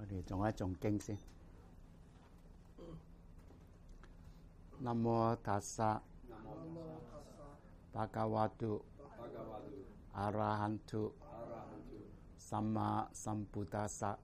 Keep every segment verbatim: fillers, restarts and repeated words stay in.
我哋誦一誦經先。南無ตัสสะภะคะวะโตอะระหันตุสัมมาสัมพุทธัสสะ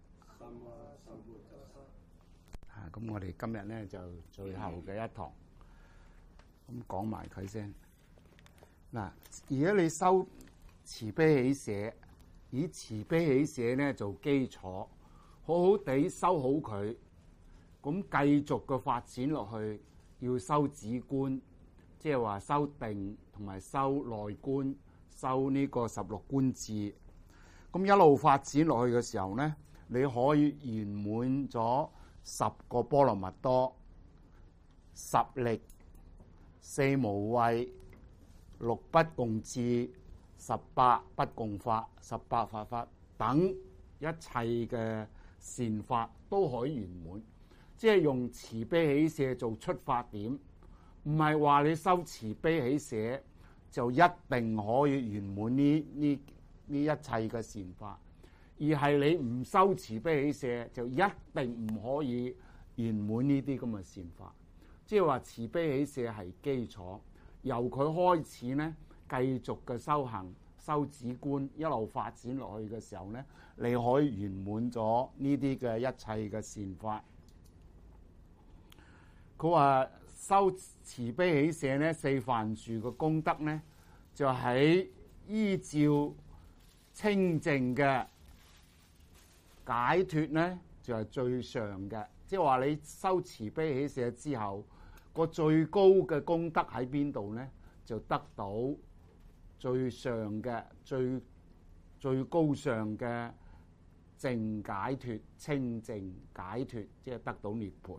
啊，咁我哋今日咧就最後嘅一堂，咁講埋佢先。嗱，如果你修慈悲喜捨，以慈悲喜捨咧做基礎，好好地修好佢，咁繼續嘅發展落去，要修止觀，即係話修定同埋修內觀，修呢個十六觀智。咁一路發展落去嘅時候咧，你可以圓滿咗十個波羅蜜多、十力、四無畏、六不共智、十八不共法、十八法法等一切嘅善法都可以圓滿。即係用慈悲喜捨做出發點，唔係話你修慈悲喜捨就一定可以圓滿呢呢呢一切嘅善法，而係你唔修慈悲喜捨就一定唔可以圓滿呢啲咁嘅善法。即係話慈悲喜捨係基礎，由佢開始咧，繼續嘅修行、修止觀一路發展落去嘅時候咧，你可以圓滿咗呢啲嘅一切嘅善法。佢話修慈悲喜捨咧，四梵住嘅功德咧，就喺依照清淨嘅解脫咧，就係最上嘅。即係話你修慈悲喜捨之後，個最高嘅功德喺邊度咧？就得到最上嘅、最最高尚嘅淨解脫、清淨解脫，即係得到涅槃。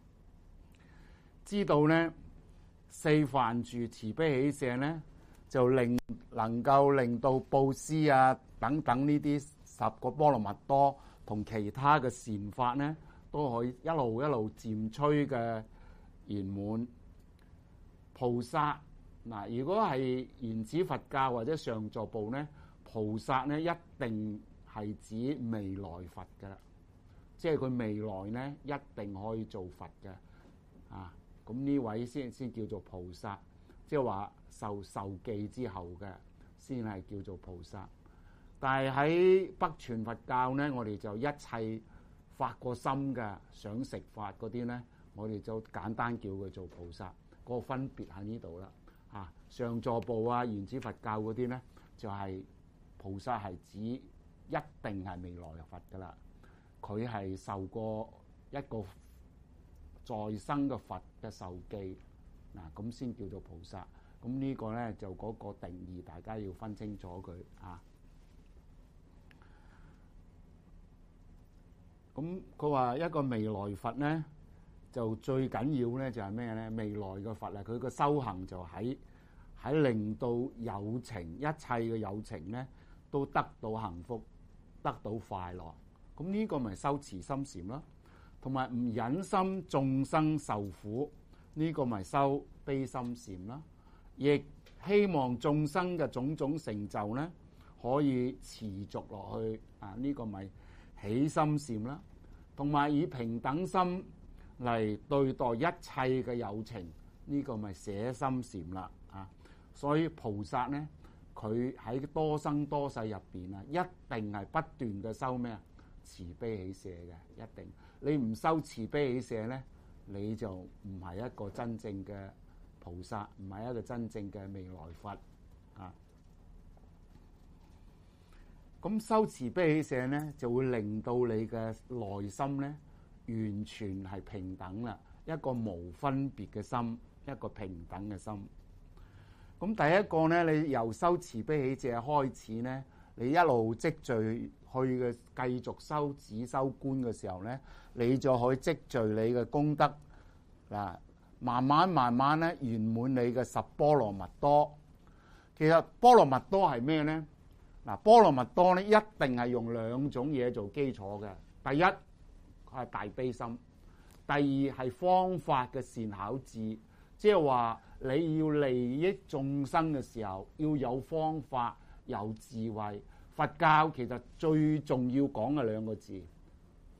知道咧，四梵住慈悲喜捨咧，就令能夠令到布施啊等等呢啲十個波羅蜜多同其他嘅善法咧，都可以一路一路漸趨嘅圓滿。菩薩嗱，如果係原始佛教或者上座部咧，菩薩咧一定係指未來佛㗎啦，即係佢未來咧一定可以做佛嘅啊。咁呢位先先叫做菩薩，即係話受受記之後嘅先係叫做菩薩。但係喺北傳佛教咧，我哋就一切發過心嘅想食法嗰啲咧，我哋就簡單叫佢做菩薩。嗰個分別喺呢度啦。啊，上座部啊、原始佛教嗰啲咧，就係、是、菩薩係指一定係未來嘅佛噶啦，佢係受過一個在生嘅佛嘅受記，嗱咁先叫做菩薩。咁呢個咧就嗰個定義，大家要分清楚佢啊。咁佢話一個未來佛咧，就最緊要咧就係咩咧？未來嘅佛啊，佢個修行就喺喺令到有情一切嘅有情咧都得到幸福，得到快樂。咁呢個咪修慈心禪咯。同埋唔忍心眾生受苦，呢、這個咪修悲心禪啦。亦希望眾生嘅種種成就咧可以持續落去啊！呢、這個咪喜心禪啦。同埋以平等心嚟對待一切嘅有情，呢、這個咪捨心禪啦啊！所以菩薩咧，佢喺多生多世入邊啊，一定係不斷嘅修咩啊？慈悲喜捨嘅，一定。你唔修慈悲喜捨咧，你就唔係一個真正嘅菩薩，唔係一個真正嘅未來佛啊！咁修慈悲喜捨咧，就會令到你嘅內心咧，完全係平等啦，一個無分別嘅心，一個平等嘅心。咁第一個咧，你由修慈悲喜捨開始咧，你一路積聚去嘅繼續修止修觀嘅時候咧，你就可以積聚你嘅功德嗱，慢慢慢慢咧圓滿你嘅十波羅蜜多。其實波羅蜜多係咩咧？嗱，波羅蜜多咧一定係用兩種嘢做基礎嘅。第一，佢係大悲心；第二係方法嘅善巧智，即係話你要利益眾生嘅時候，要有方法、有智慧。佛教其實最重要講嘅兩個字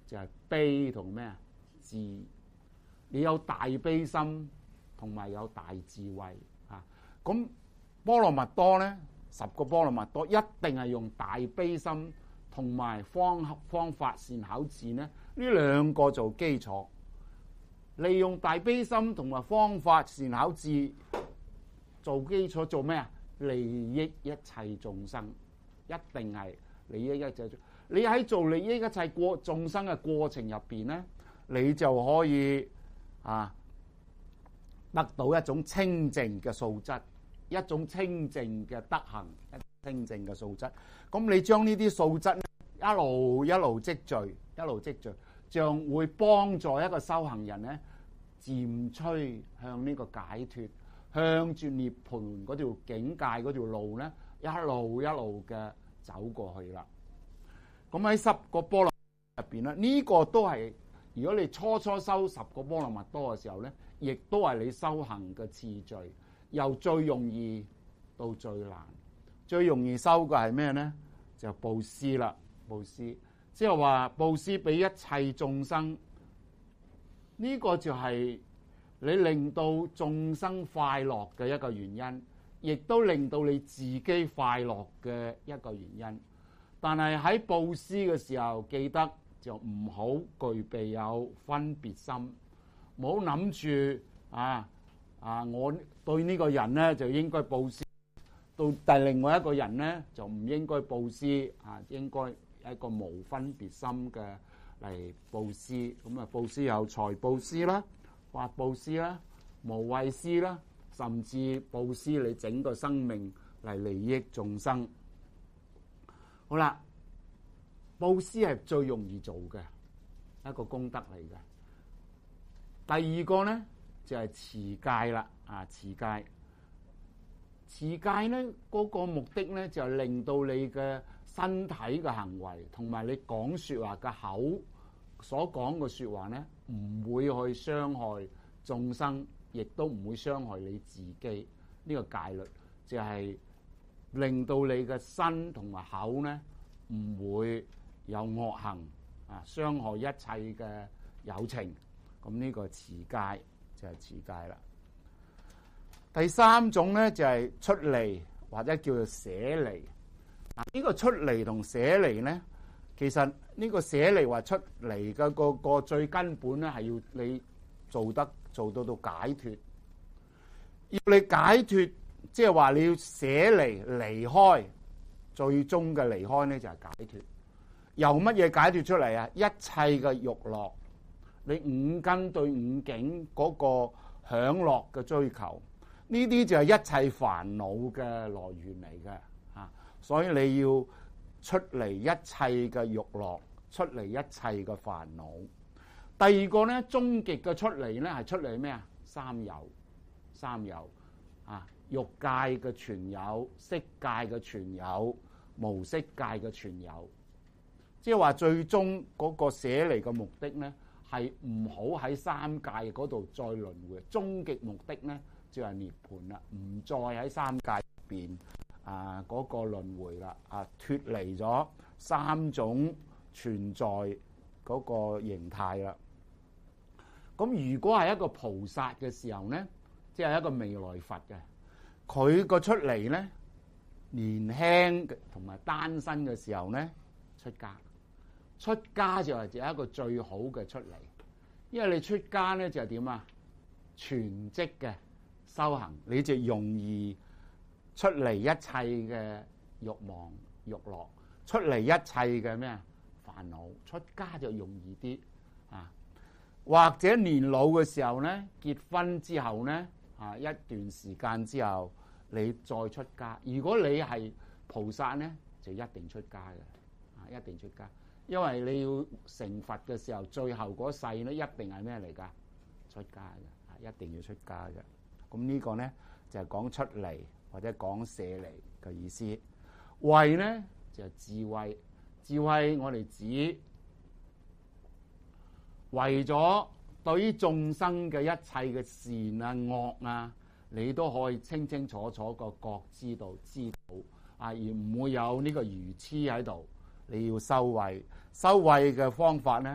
就係悲同咩啊？智。你有大悲心同埋有大智慧啊！咁波羅蜜多咧，十個波羅蜜多一定係用大悲心同埋方方法善巧智咧，呢兩個做基礎。利用大悲心同埋方法善巧智做基礎做咩啊？利益一切眾生，一定係利益一切。你喺做利益一切過眾生嘅過程入邊咧，你就可以啊得到一種清淨嘅素質，一種清淨嘅德行，一種清淨嘅素質。咁你將呢啲素質一路一路積聚，一路積聚，將會幫助一個修行人咧，漸趨向呢個解脫，向住涅槃嗰條境界嗰條路咧，一路一路嘅走過去啦。咁喺十個波羅蜜入邊咧，呢個都係如果你初初修十個波羅蜜多嘅時候咧，亦都係你修行嘅次序，由最容易到最難。最容易修嘅係咩咧？就布施啦，布施，即係話布施俾一切眾生。呢個就係你令到眾生快樂嘅一個原因，亦都令到你自己快樂嘅一個原因。但係喺布施嘅時候，記得就唔好具備有分別心，唔好諗住啊啊，我對呢個人咧就應該布施，到但另外一個人咧就唔應該布施啊，應該一個無分別心嘅嚟布施。咁啊，布施有財布施啦、法布施啦、無畏施啦，甚至布施你整個生命嚟利益眾生。好啦，布施係最容易做嘅一個功德嚟嘅。第二個咧就係持戒啦，啊持戒，持戒咧嗰個目的咧就係令到你嘅身體嘅行為同埋你講說話嘅口所講嘅說話咧，唔會去傷害眾生，亦都唔會傷害你自己。呢個戒律就係令到你嘅身同埋口咧唔會有惡行啊，傷害一切嘅有情。咁呢個持戒就係持戒啦。第三種咧就係出離或者叫做捨離。呢個出離同捨離咧，其實呢個捨離或出離嘅個個最根本咧係要你做得做到到解脫。要你解脫，即係話你要捨離離開，最終嘅離開咧就係解脫。由乜嘢解脫出嚟啊？一切嘅欲樂，你五根對五境嗰個享樂嘅追求，呢啲就係一切煩惱嘅來源嚟嘅啊！所以你要出離一切嘅欲樂，出離一切嘅煩惱。第二個咧，終極嘅出離咧係出離咩啊？三有，三有啊！欲界嘅全有，色界嘅全有，無色界嘅全有。即係話最終嗰個捨離嘅目的咧，係唔好喺三界嗰度再輪迴。終極目的咧就係涅槃啦，唔再喺三界入邊啊嗰個輪迴啦，啊脫離咗三種存在嗰個形態啦。咁如果係一個菩薩嘅時候咧，即係一個未來佛嘅，佢個出離咧，年輕同埋單身嘅時候咧出家。出家就係一個最好嘅出離，因為你出家咧就係點啊？全職嘅修行，你就容易出離一切嘅慾望慾樂，出離一切嘅咩啊煩惱。出家就容易啲啊，或者年老嘅時候咧，結婚之後咧啊一段時間之後，你再出家。如果你係菩薩咧，就一定出家嘅啊，一定出家。因為你要成佛嘅時候，最後嗰世咧一定係咩嚟㗎？出家嘅，啊，一定要出家嘅。咁呢個咧就係講出離或者講捨離嘅意思。慧咧就係智慧，智慧我哋指為咗對於眾生嘅一切嘅善啊惡啊，你都可以清清楚楚個覺知道知道啊，而唔會有呢個愚痴喺度。你要修慧，修慧嘅方法咧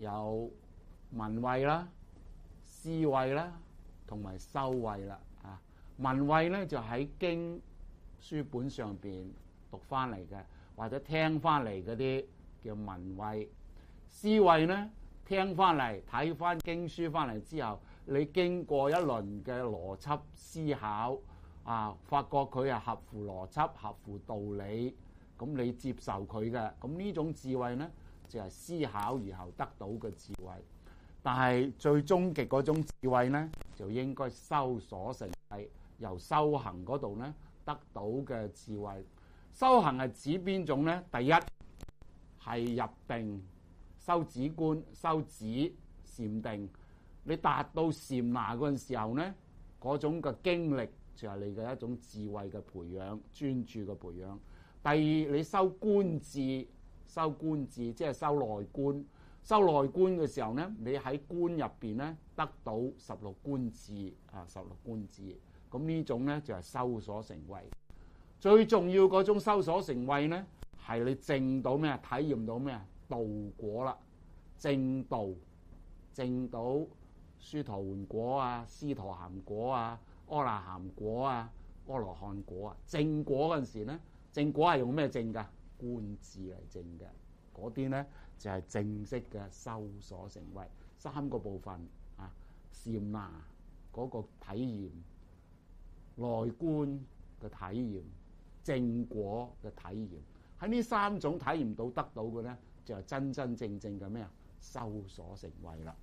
有文慧啦、思慧啦，同埋修慧啦。啊，文慧咧就喺經書本上邊讀翻嚟嘅，或者聽翻嚟嗰啲叫文慧。思慧咧聽翻嚟睇翻經書翻嚟之後，你經過一輪嘅邏輯思考，啊，發覺佢係合乎邏輯、合乎道理，咁你接受佢嘅，咁呢種智慧咧就係思考而後得到嘅智慧。但係最終極嗰種智慧咧，就應該修所成慧，由修行嗰度咧得到嘅智慧。修行係指邊種咧？第一係入定，修止觀、修止禪定。你達到禪那嗰陣時候咧，嗰種嘅經歷就係你嘅一種智慧嘅培養、專注嘅培養。第二，你修觀智，修觀智即係修內觀。修內觀嘅時候咧，你喺觀入邊咧得到十六觀智啊，十六觀智。咁呢種咧就係修所成慧。最重要嗰種修所成慧咧，係你證到咩？體驗到咩？道果啦，證道，證到殊陀洹果啊、斯陀含果啊、阿那含果啊、阿羅漢果啊。證果嗰陣時咧，證果係用咩證㗎？觀智嚟證嘅。嗰啲咧就係正式嘅修所成慧。三個部分啊，禪那嗰個體驗、內觀嘅體驗、證果嘅體驗，喺呢三種體驗到得到嘅咧，就係真真正正嘅咩啊？修所成慧啦。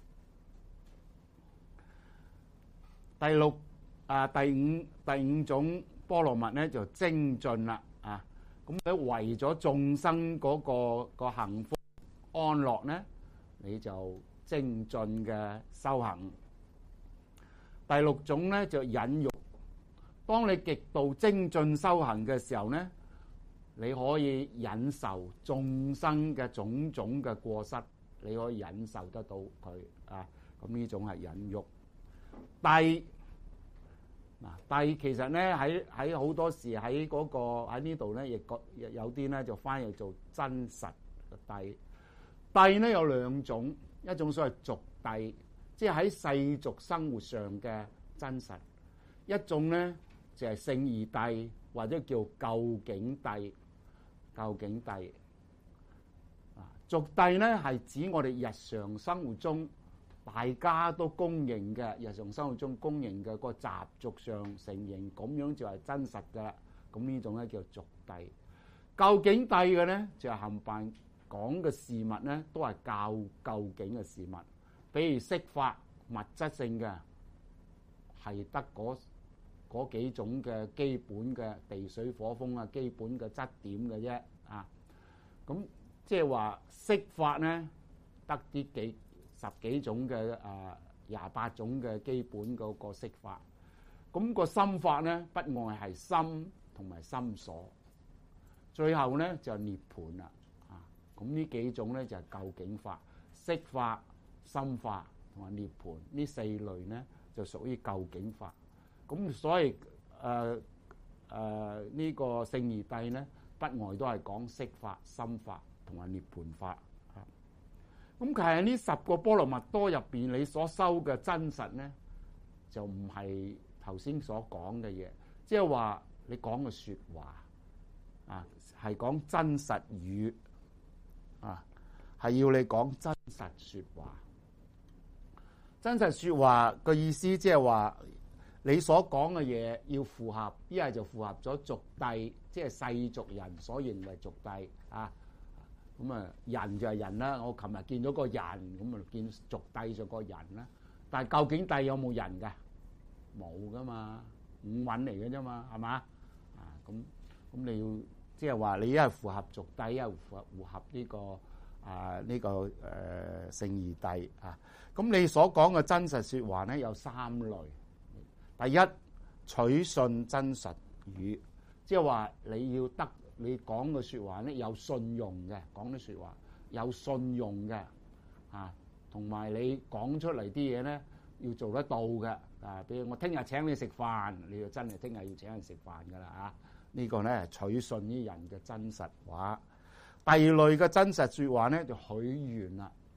第六啊，第五第五種波羅蜜咧就精進啦啊！咁你為咗眾生嗰個個幸福安樂咧，你就精進嘅修行。第六種咧就忍辱。當你極度精進修行嘅時候咧，你可以忍受眾生嘅種種嘅過失，你可以忍受得到佢啊。咁呢種係忍辱。第嗱，第其實咧喺喺好多時喺嗰個喺呢度咧，亦個有啲咧就翻譯做真實嘅諦。諦咧有兩種，一種所謂俗諦，即係喺世俗生活上嘅真實；一種咧就係勝義諦，或者叫究竟諦。究竟諦啊，俗諦咧係指我哋日常生活中大家都公認嘅，日常生活中公認嘅個習俗上承認咁樣就係真實㗎啦。咁呢種咧叫俗諦。究竟諦嘅咧就係冚唪講嘅事物咧都係較究竟嘅事物，比如色法物質性嘅係得嗰嗰幾種嘅基本嘅地水火風啊，基本嘅質點嘅啫啊。咁即係話色法咧得啲幾十幾種嘅誒廿八種嘅基本嗰個色法。咁個心法咧不外係心同埋心所，最後咧就涅槃啦啊。咁呢幾種咧就係究竟法，色法、心法同埋涅槃呢四類咧就屬於究竟法。咁所以誒誒呢個勝義諦咧，不外都係講色法、心法同埋涅槃法啊。咁其實呢十個波羅蜜多入邊，你所修嘅真實咧，就唔係頭先所講嘅嘢，即係話你講嘅説話啊，係講真實語啊，係要你講真實説話。真實説話個意思即係話，你所講嘅嘢要符合，一係就符合咗俗諦，即係世俗人所認為俗諦啊。咁啊，人就係人啦。我琴日見到個人，咁啊見俗諦上個人啦。但係究竟諦有冇人㗎？冇噶嘛，五蘊嚟嘅啫嘛，係嘛？啊，咁咁你要即係話你一係符合俗諦，一係符合符合呢個啊呢個誒勝義諦啊。咁你所講嘅真實説話咧有三類。第一，取信真實語，即係話你要得你講嘅説話咧有信用嘅，講啲説話有信用嘅啊，同埋你講出嚟啲嘢咧要做得到嘅啊。譬如我聽日請你食飯，你就真係聽日要請人食飯㗎啦啊！呢個咧取信於人嘅真實話。第二類嘅真實説話咧就許願啦。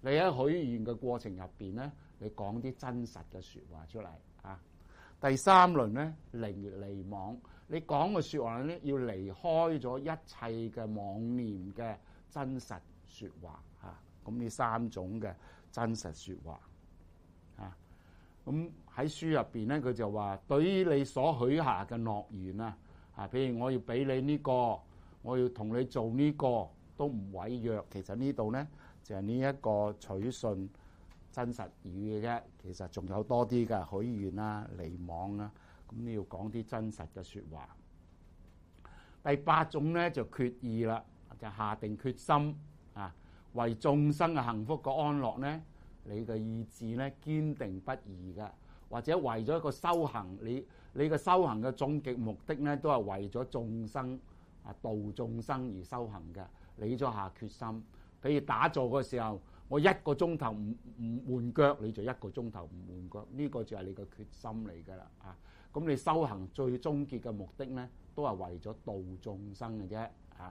你喺許願嘅過程入邊咧，你講啲真實嘅説話出嚟啊。第三輪咧，離離妄，你講嘅説話咧要離開咗一切嘅妄念嘅真實説話啊。咁呢三種嘅真實説話啊。咁喺書入邊咧，佢就話對於你所許下嘅諾言啊，啊，譬如我要俾你呢個，我要同你做呢個，都唔違約。其實呢度咧就係呢一個取信真實語嘅啫。其實仲有多啲嘅許願啦、離妄啦，咁你要講啲真實嘅説話。第八種咧就決意啦，就下定決心啊，為眾生嘅幸福嘅安樂咧，你嘅意志咧堅定不移嘅，或者為咗一個修行，你你嘅修行嘅終極目的咧都係為咗眾生啊，度眾生而修行嘅。你咗下決心，譬如打坐嘅時候，我一個鐘頭唔唔換腳，你就一個鐘頭唔換腳，呢個就係你嘅決心嚟㗎啦啊！咁你修行最終結嘅目的咧，都係為咗度眾生嘅啫啊！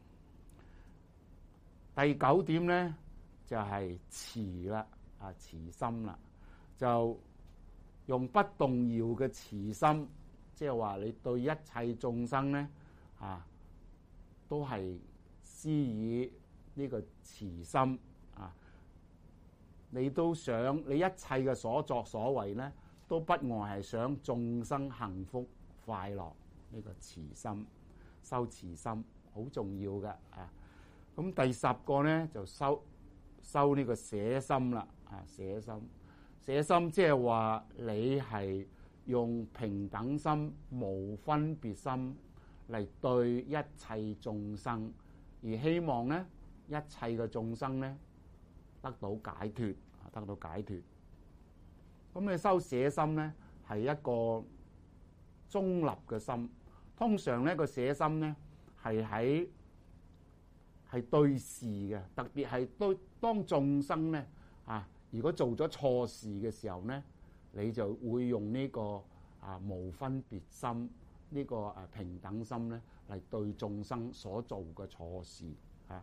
第九點咧就係慈啦啊，慈心啦，就用不動搖嘅慈心，即係話你對一切眾生咧啊，都係施以呢個慈心啊！你都想你一切嘅所作所為咧，都不外係想眾生幸福快樂。呢個慈心，修慈心好重要嘅啊！咁第十個咧就修修呢個捨心啦啊！捨心，捨心即係話你係用平等心、無分別心嚟對一切眾生，而希望咧一切嘅眾生咧得到解脫啊，得到解脫。咁你修捨心咧係一個中立嘅心。通常咧個捨心咧係喺係對事嘅，特別係對當眾生咧啊，如果做咗錯事嘅時候咧，你就會用呢個啊無分別心，呢個誒平等心咧嚟對眾生所做嘅錯事啊。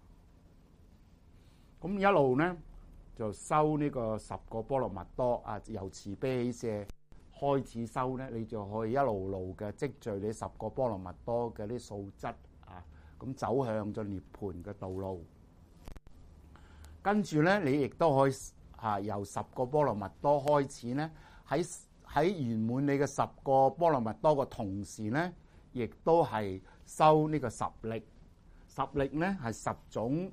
咁一路咧就修呢個十個波羅蜜多啊，由慈悲喜捨開始修咧，你就可以一路路嘅積聚你十個波羅蜜多嘅啲素質啊，咁走向咗涅槃嘅道路。跟住咧，你亦都可以啊由十個波羅蜜多開始咧，喺喺圓滿你嘅十個波羅蜜多嘅同時咧，亦都係修呢個十力。十力咧係十種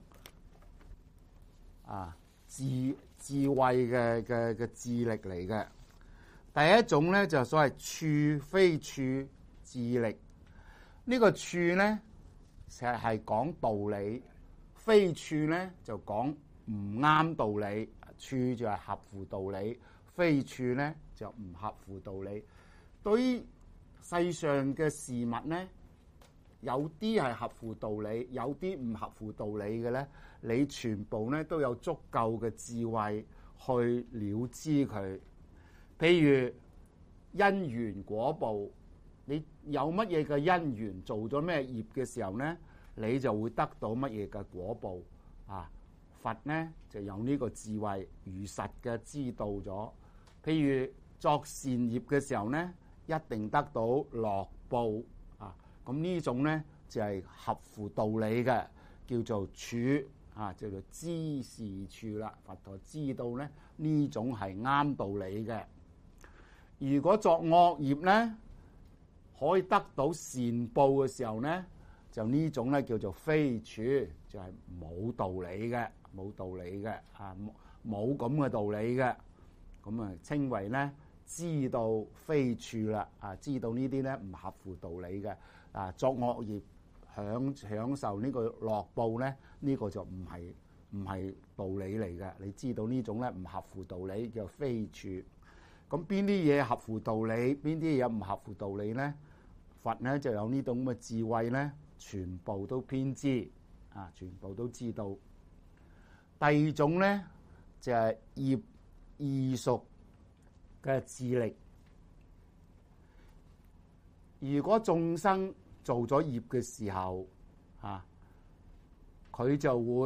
啊智智慧嘅嘅嘅智力嚟嘅。第一種咧就所謂處非處智力，呢個處咧成日係講道理，非處咧就講唔啱道理，處就係合乎道理，非處咧就唔合乎道理。對於世上嘅事物咧，有啲係合乎道理，有啲唔合乎道理嘅咧，你全部咧都有足夠嘅智慧去了知佢。譬如因緣果報，你有乜嘢嘅因緣做咗咩業嘅時候咧，你就會得到乜嘢嘅果報啊！佛咧就有呢個智慧，如實嘅知道咗。譬如作善業嘅時候咧，一定得到樂報啊！咁呢種咧就係合乎道理嘅，叫做處啊，叫做知是處啦。佛陀知道咧呢種係啱道理嘅。如果作惡業咧，可以得到善報嘅時候咧，就呢種咧叫做非處，就係冇道理嘅，冇道理嘅啊，冇咁嘅道理嘅，咁啊稱為咧知道非處啦啊，知道呢啲咧唔合乎道理嘅啊，作惡業享享受呢個樂報咧，呢個就唔係唔係道理嚟嘅。你知道呢種咧唔合乎道理，叫非處。咁邊啲嘢合乎道理，邊啲嘢唔合乎道理咧？佛咧就有呢種咁嘅智慧咧，全部都偏知啊，全部都知道。第二種咧就係業異熟嘅智力。如果眾生做咗業嘅時候啊，佢就會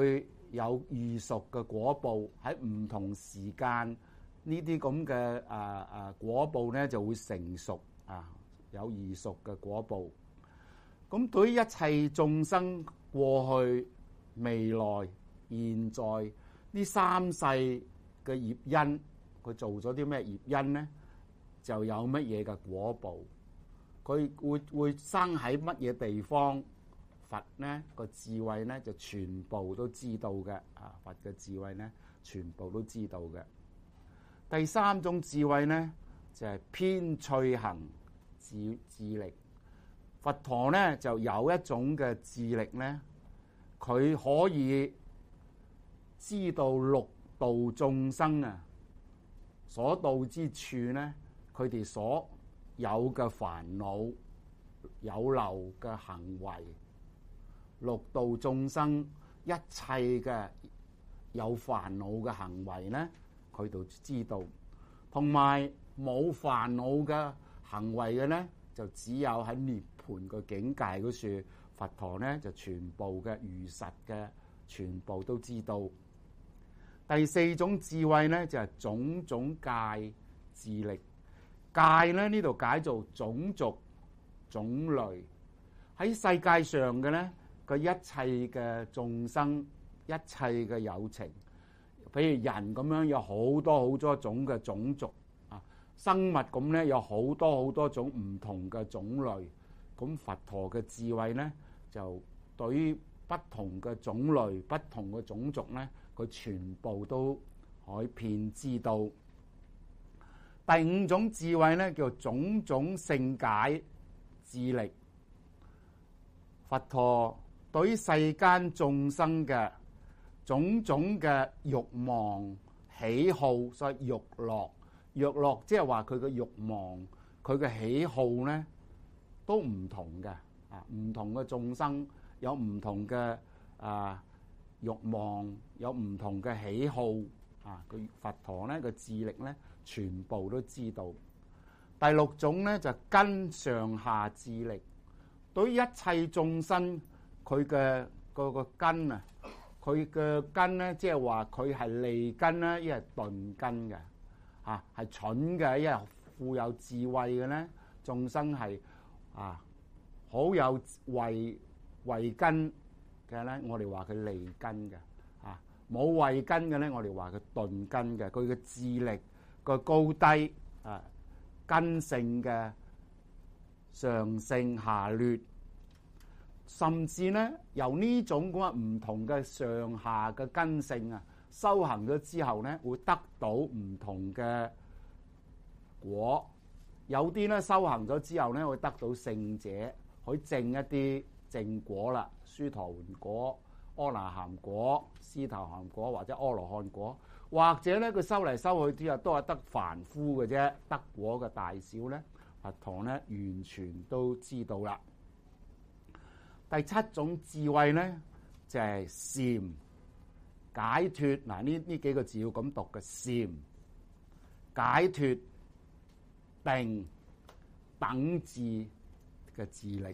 有預熟嘅果報，喺唔同時間呢啲咁嘅啊啊果報咧就會成熟啊，有預熟嘅果報。咁對於一切眾生過去、未來、現在呢三世嘅業因，佢做咗啲咩業因咧，就有乜嘢嘅果報。佢會會生喺乜嘢地方？佛咧個智慧咧就全部都知道嘅啊！佛嘅智慧咧全部都知道嘅。第三種智慧咧就係偏趣行智智力。佛陀咧就有一種嘅智力咧，佢可以知道六道眾生啊所到之處咧，佢哋所有嘅煩惱、有漏嘅行為。六道眾生一切嘅有煩惱嘅行為咧，佢就知道；同埋冇煩惱嘅行為嘅咧，就只有喺涅槃嘅境界嗰處，佛陀咧就全部嘅如實嘅全部都知道。第四種智慧咧就係種種界智力。界咧呢度解做種族、種類，喺世界上嘅咧。佢一切嘅眾生，一切嘅有情，譬如人咁樣有好多好多種嘅種族啊，生物咁咧有好多好多種唔同嘅種類。咁佛陀嘅智慧咧，就對於不同嘅種類、不同嘅種族咧，佢全部都可以遍知道。第五種智慧咧叫種種性解智力。佛陀對於世間眾生嘅種種嘅慾望、喜好，所以慾樂，慾樂即係話佢嘅慾望、佢嘅喜好咧，都唔同嘅啊！唔同嘅眾生有唔同嘅啊慾望，有唔同嘅喜好啊！佢佛陀咧個智力咧，全部都知道。第六種咧就根上下智力，對於一切眾生。佢嘅嗰個根啊，佢嘅根咧，即係話佢係利根咧，亦係鈍根嘅，嚇係蠢嘅，亦係富有智慧嘅咧。眾生係啊，好有慧慧根嘅咧，我哋話佢利根嘅，嚇冇慧根嘅咧，我哋話佢鈍根嘅。佢嘅智力個高低啊，根性嘅上性下劣。甚至咧，由呢種咁嘅唔同嘅上下嘅根性啊，修行咗之後咧，會得到唔同嘅果。有啲咧修行咗之後咧，會得到聖者，可以證一啲正果啦，須陀洹果、阿那含果、斯陀含果或者阿羅漢果，或者咧佢修嚟修去之後都係得凡夫嘅啫，得果嘅大小咧，佛陀咧完全都知道啦。第七種智慧咧就係禪解脫。嗱，呢呢幾個字要咁讀嘅，禪解脫定等智嘅智力。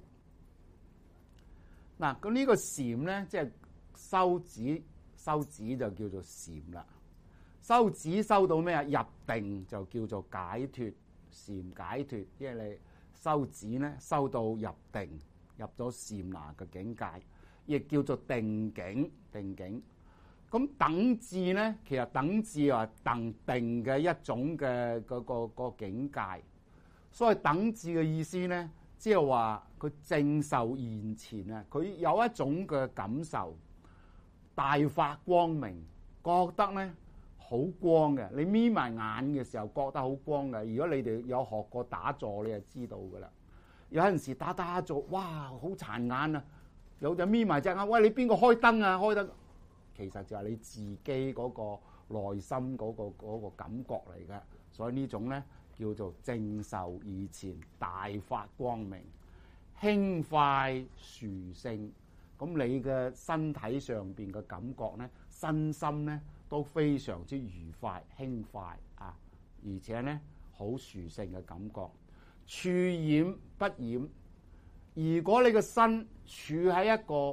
嗱，咁呢個禪咧，即係修止，修止就叫做禪啦。修止修到咩啊？入定就叫做解脫。禪解脫，即係你修止咧，修到入定。入咗禪那嘅境界，亦叫做定境。定境咁等智咧，其實等智話等定嘅一種嘅嗰個嗰個境界。所以等智嘅意思咧，即係話佢正受現前啊，佢有一種嘅感受，大發光明，覺得咧好光嘅。你眯埋眼嘅時候覺得好光嘅。如果你哋有學過打坐，你就知道噶啦。有陣時打打坐，哇，好殘眼啊！有隻眯埋隻眼，喂，你邊個開燈啊？開燈，其實就係你自己嗰個內心嗰個嗰個感覺嚟嘅。所以呢種咧叫做正受現前，大發光明，輕快殊勝。咁你嘅身體上邊嘅感覺咧，身心咧都非常之愉快、輕快啊，而且咧好殊勝嘅感覺。處染不染，如果你個身處喺一個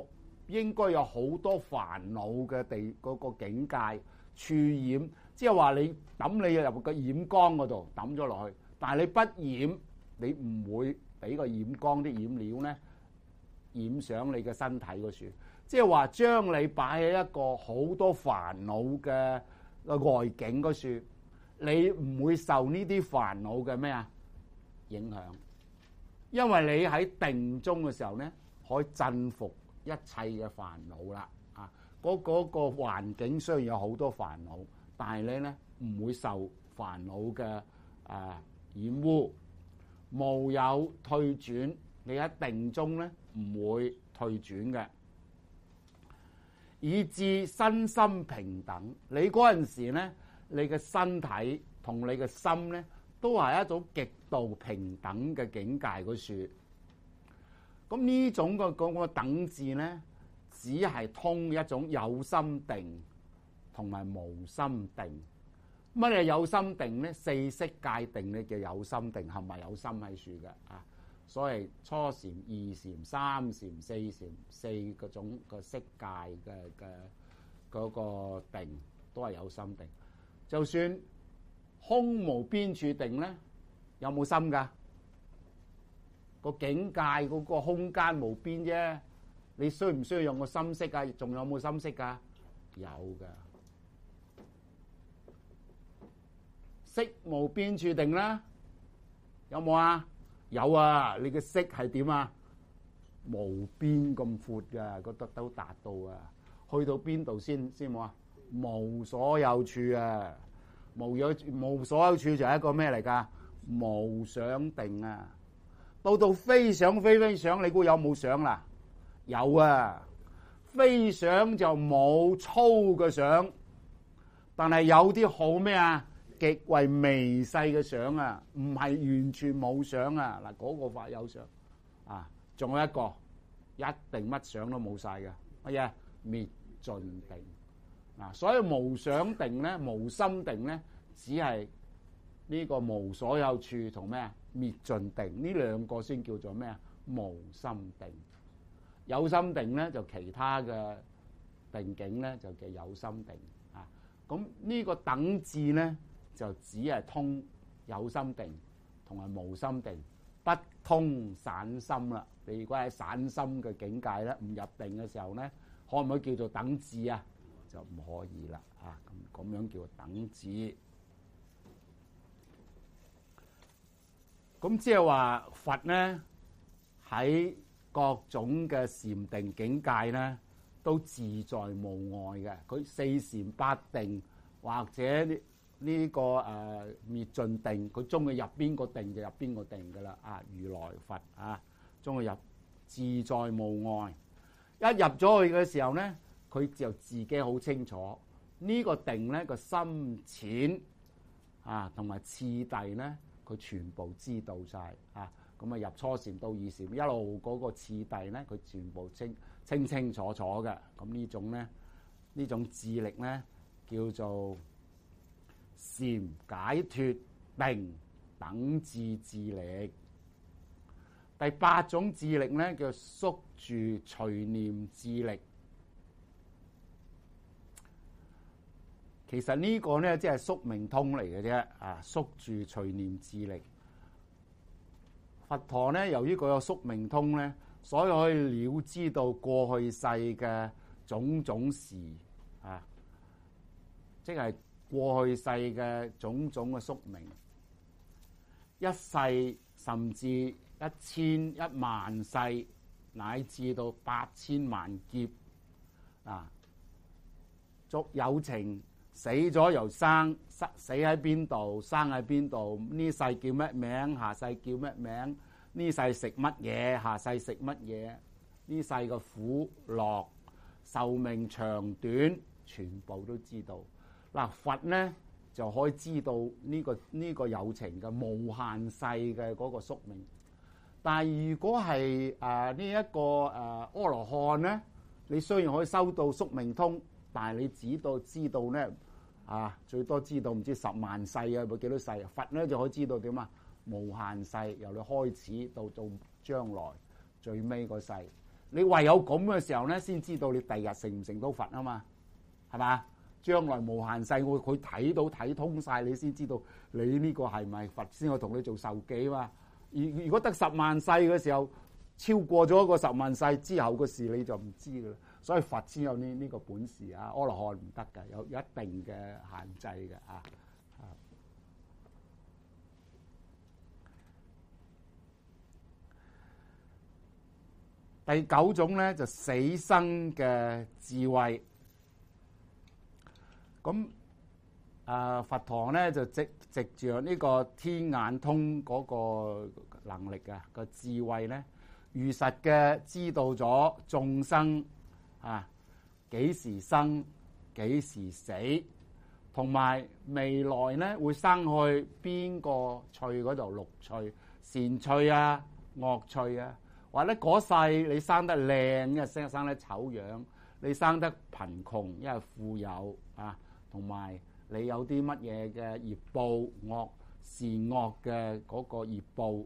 應該有好多煩惱嘅地嗰、嗰個境界處染，即係話你抌你入個染缸嗰度抌咗落去，但係你不染，你唔會俾個染缸啲染料咧染上你嘅身體嗰處，即係話將你擺喺一個好多煩惱嘅外境嗰處，你唔會受呢啲煩惱嘅咩啊影響，因為你喺定中嘅時候咧，可以鎮服一切嘅煩惱啦。啊，嗰、嗰個環境雖然有好多煩惱，但係你咧唔會受煩惱嘅啊染污，無有退轉。你喺定中咧唔會退轉嘅，以致身心平等。你嗰陣時咧，你嘅身體同你嘅心咧，都係一種極度平等嘅境界嗰處。咁呢種嘅嗰個等字咧，只係通一種有心定同埋無心定。乜嘢有心定咧？四識界定咧叫有心定，係咪有心喺處嘅啊？所謂初禪、二禪、三禪、四禪，四個種個色界嘅嘅嗰個定都係有心定。就算空無邊處定咧，有冇心㗎？個境界嗰個空間無邊啫，你需唔需要用個心識啊？仲有冇心識㗎？有㗎。識無邊處定啦，有冇啊？有啊！你嘅識係點啊？無邊咁闊㗎，覺得都達到啊！去到邊度先先冇啊？無所有處啊！無有無所有處就係一個咩嚟㗎？無想定啊！到到非想非非想，你估有冇想啦？有啊！非想就冇粗嘅想，但係有啲好咩啊？極為微細嘅想啊，唔係完全冇想啊！嗱，嗰個法有想啊，仲有一個一定乜想都冇晒嘅乜嘢滅盡定嗱，所以無想定咧、無心定咧，只係呢個無所有處同咩啊滅盡定呢兩個先叫做咩啊無心定。有心定咧就其他嘅定境咧就叫有心定啊。咁呢個等字咧，就只係通有心定同埋無心定，不通散心啦。你如果喺散心嘅境界咧，唔入定嘅時候咧，可唔可以叫做等字啊？就唔可以啦。啊，咁咁樣叫做等字。咁即係話佛咧喺各種嘅禪定境界咧，都自在無礙嘅。佢四禪八定或者呢？呢、這個誒、呃、滅盡定，佢中意入邊個定就入邊個定噶啦。啊，如來佛啊，中意入自在無礙。一入咗去嘅時候咧，佢就自己好清楚呢、這個定咧個深淺啊，同埋次第咧，佢全部知道晒啊。咁啊入初禪到二禪，一路嗰個次第咧，佢全部清清清楚楚嘅。咁呢種咧，呢種智力咧叫做禪解脫定等至智力。第八種智力咧叫宿住隨念智力。其實呢個咧即係宿命通嚟嘅啫。啊，宿住隨念智力。佛陀咧由於佢有宿命通咧，所以可以了知到過去世嘅種種事啊，即係過去世嘅種種嘅宿命，一世甚至一千一萬世，乃至到八千萬劫啊！續有情死咗又生，死死喺邊度，生喺邊度？呢世叫乜名？下世叫乜名？呢世食乜嘢？下世食乜嘢？呢世嘅苦樂、壽命長短，全部都知道。嗱，佛咧就可以知道呢、這個呢、這個有情嘅無限世嘅嗰個宿命。但係如果係誒呢一個誒、呃、阿羅漢咧，你雖然可以收到宿命通，但係你只到知道咧啊，最多知道唔知十萬世啊，冇幾多世啊。佛咧就可以知道點啊，無限世由你開始到到將來最尾個世。 你唯有咁嘅時候咧，先知道你第日成唔成到佛啊嘛，係嘛？將來無限世，我佢睇到睇通晒，你先知道你呢個係咪佛先，我同你做授記啊嘛。如如果得十萬世嘅時候，超過咗一個十萬世之後嘅事，你就唔知噶啦。所以佛先有呢呢個本事啊，阿羅漢唔得㗎，有有一定嘅限制嘅啊。第九種咧就死生嘅智慧。咁啊，佛陀咧就藉藉著呢個天眼通嗰個能力啊，個智慧咧，如實嘅知道咗眾生啊幾時生幾時死，同埋未來咧會生去邊個趣嗰度，六趣、善趣啊、惡趣啊，或者嗰世你生得靚，因為生生得醜樣；你生得貧窮，因為富有啊，同埋你有啲乜嘢嘅業報，惡善惡嘅嗰個業報。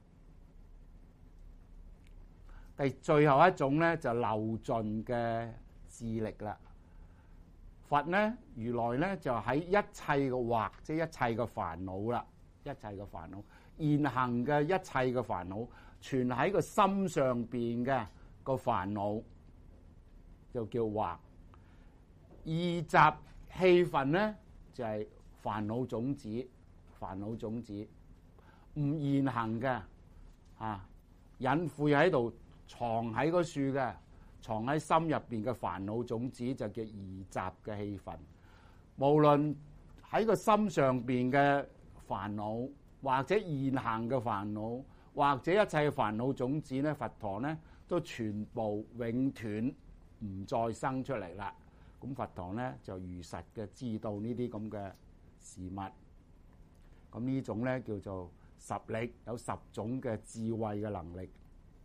第最後一種咧就漏盡嘅智力啦。佛咧如來咧就喺一切嘅惑，即係一切嘅煩惱啦，一切嘅煩惱現行嘅一切嘅煩惱，存喺個心上邊嘅個煩惱就叫惑。二習氣分咧就係、是、煩惱種子，煩惱種子唔現行嘅啊，隱晦喺度藏喺個樹嘅，藏喺心入邊嘅煩惱種子就叫二習嘅氣分。無論喺個心上邊嘅煩惱，或者現行嘅煩惱，或者一切煩惱種子咧，佛陀咧都全部永斷，唔再生出嚟啦。咁佛陀咧就如實嘅知道呢啲咁嘅事物。咁呢種咧叫做十力，有十種嘅智慧嘅能力。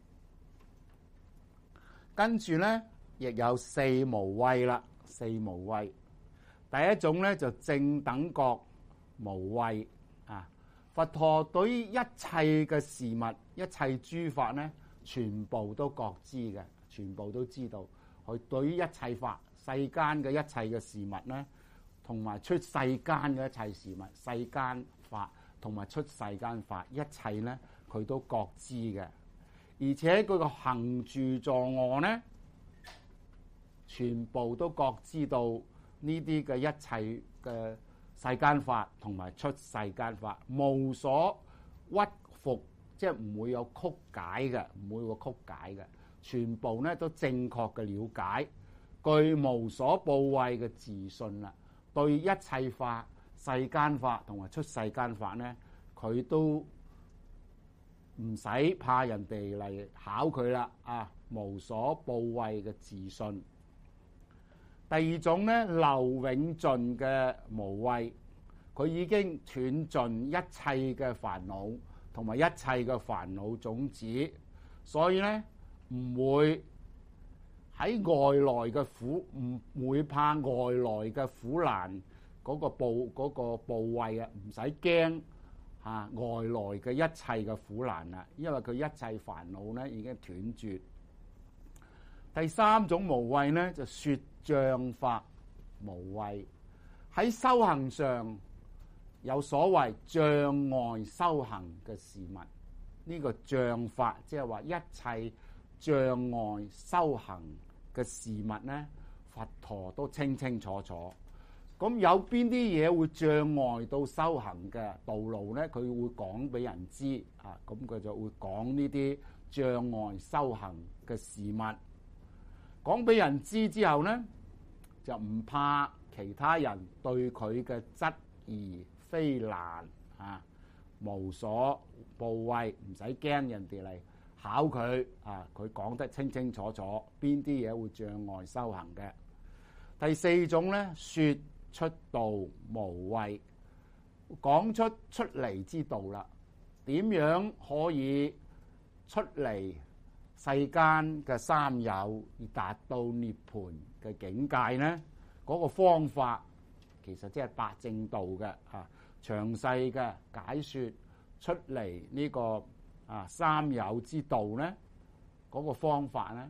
跟住咧亦有四無畏啦，四無畏。第一種咧就正等覺無畏啊！佛陀對於一切嘅事物、一切諸法咧，全部都覺知嘅，全部都知道。佢對於一切法、世間嘅一切嘅事物咧，同埋出世間嘅一切事物、世間法同埋出世間法，一切咧佢都覺知嘅。而且佢個行住坐臥咧，全部都覺知道呢啲嘅一切嘅世間法同埋出世間法，無所屈服，即係唔會有曲解嘅，唔會有曲解嘅，全部咧都正確嘅了解，具無所怖畏嘅自信啦。對一切法、世間法同埋出世間法咧，佢都唔使怕人哋嚟考佢啦，啊，無所怖畏嘅自信。第二種咧，漏永盡嘅無畏，佢已經斷盡一切嘅煩惱同埋一切嘅煩惱種子，所以咧唔會喺外來嘅苦，唔會怕外來嘅苦難嗰個怖嗰個怖畏啊，唔使驚。啊！外來嘅一切嘅苦難啦，因為佢一切煩惱咧已經斷絕。第三種無畏咧就說障法無畏，喺修行上有所謂障礙修行嘅事物，呢、這個障法即係話一切障礙修行嘅事物咧，佛陀都清清楚楚。咁有邊啲嘢會障礙到修行嘅道路咧？佢會講俾人知啊！咁佢就會講呢啲障礙修行嘅事物，講俾人知之後咧，就唔怕其他人對佢嘅質疑非難啊，無所怖畏，唔使驚人哋嚟考佢啊！佢講得清清楚楚，邊啲嘢會障礙修行嘅。第四種咧，說出道無畏，講出出離之道啦。點樣可以出離世間嘅三有而達到涅槃嘅境界呢？嗰、那個方法其實即係八正道嘅啊，詳細嘅解說出離呢、這個啊三有之道呢，嗰、那個方法呢，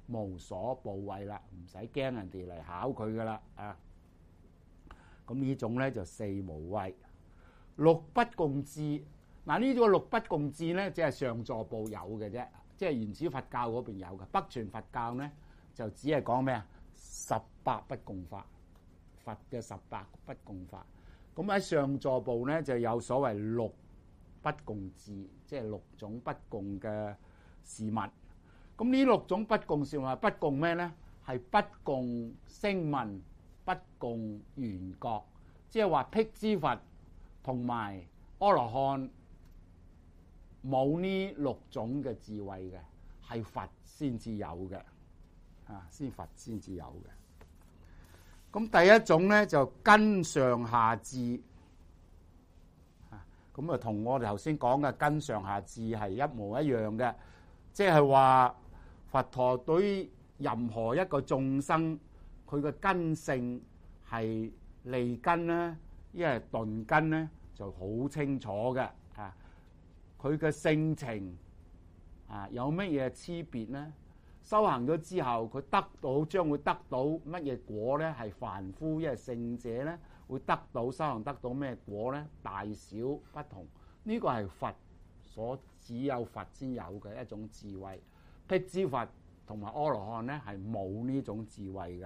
無所怖畏啦，唔使驚人哋嚟考佢噶啦啊！咁呢種咧就四無畏。六不共治，嗱呢個六不共治咧，只係上座部有嘅啫，即係原始佛教嗰邊有嘅。北傳佛教咧就只係講咩啊？十八不共法，佛嘅十八不共法。咁喺上座部咧就有所謂六不共治，即係六種不共嘅事物。咁呢六種不共事物，不共咩咧？係不共聲聞，不共緣覺，即係話辟支佛同埋阿羅漢冇呢六種嘅智慧嘅，係佛先至有嘅，啊，先佛先至有嘅。咁第一種咧就根上下智，啊，咁啊同我哋頭先講嘅根上下智係一模一樣嘅，即係話佛陀對任何一個眾生，佢嘅根性係利根咧，因為鈍根咧就好清楚嘅啊！佢嘅性情啊有乜嘢區別咧？修行咗之後，佢得到將會得到乜嘢果咧？係凡夫，因為聖者咧會得到修行得到咩果咧？大小不同，呢、這個係佛所只有佛先有嘅一種智慧。辟支佛同埋阿羅漢咧係冇呢種智慧嘅。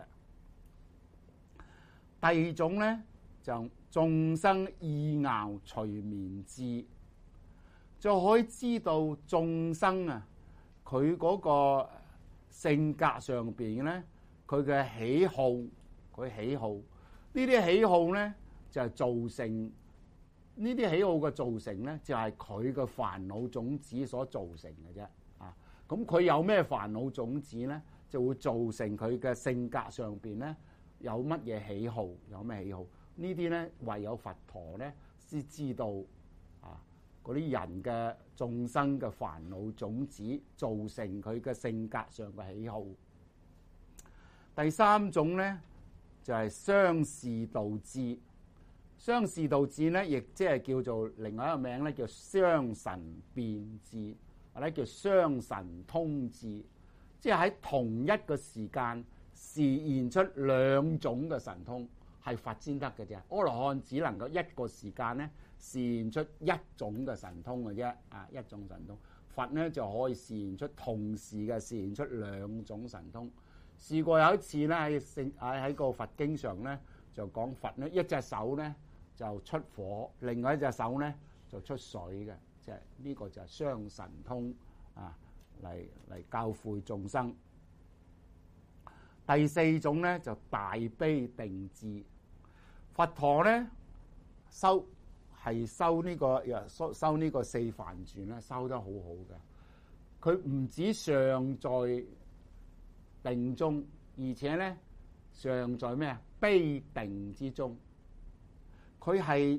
第二種咧就眾生意樂隨眠智，就可以知道眾生啊佢嗰個性格上邊咧，佢嘅喜好，佢喜好呢啲喜好咧就係造成呢啲喜好嘅造成咧，就係佢嘅煩惱種子所造成嘅啫。啊，咁佢有咩煩惱種子咧，就會造成佢嘅性格上邊咧有乜嘢喜好，有咩喜好？呢啲咧唯有佛陀咧先知道啊。嗰啲人嘅眾生嘅煩惱種子造成佢嘅性格上嘅喜好。第三種咧就係相視道智，相視道智咧亦即係叫做另外一個名咧叫相神變智，或者叫相神通智，即係喺同一個時間示現出兩種嘅神通，係佛先得嘅啫。阿羅漢只能夠一個時間咧示現出一種嘅神通嘅啫，啊，一種神通。佛咧就可以示現出同時嘅示現出兩種神通。試過有一次咧喺聖喺喺個佛經上咧就講佛咧一隻手咧就出火，另外一隻手咧就出水嘅，即係呢個就係雙神通啊，嚟嚟教誨眾生。第四種咧就大悲定智，佛陀咧修係修呢個收收呢個四梵住咧，收得好好嘅。佢唔止常在定中，而且咧常在咩啊？悲定之中。佢係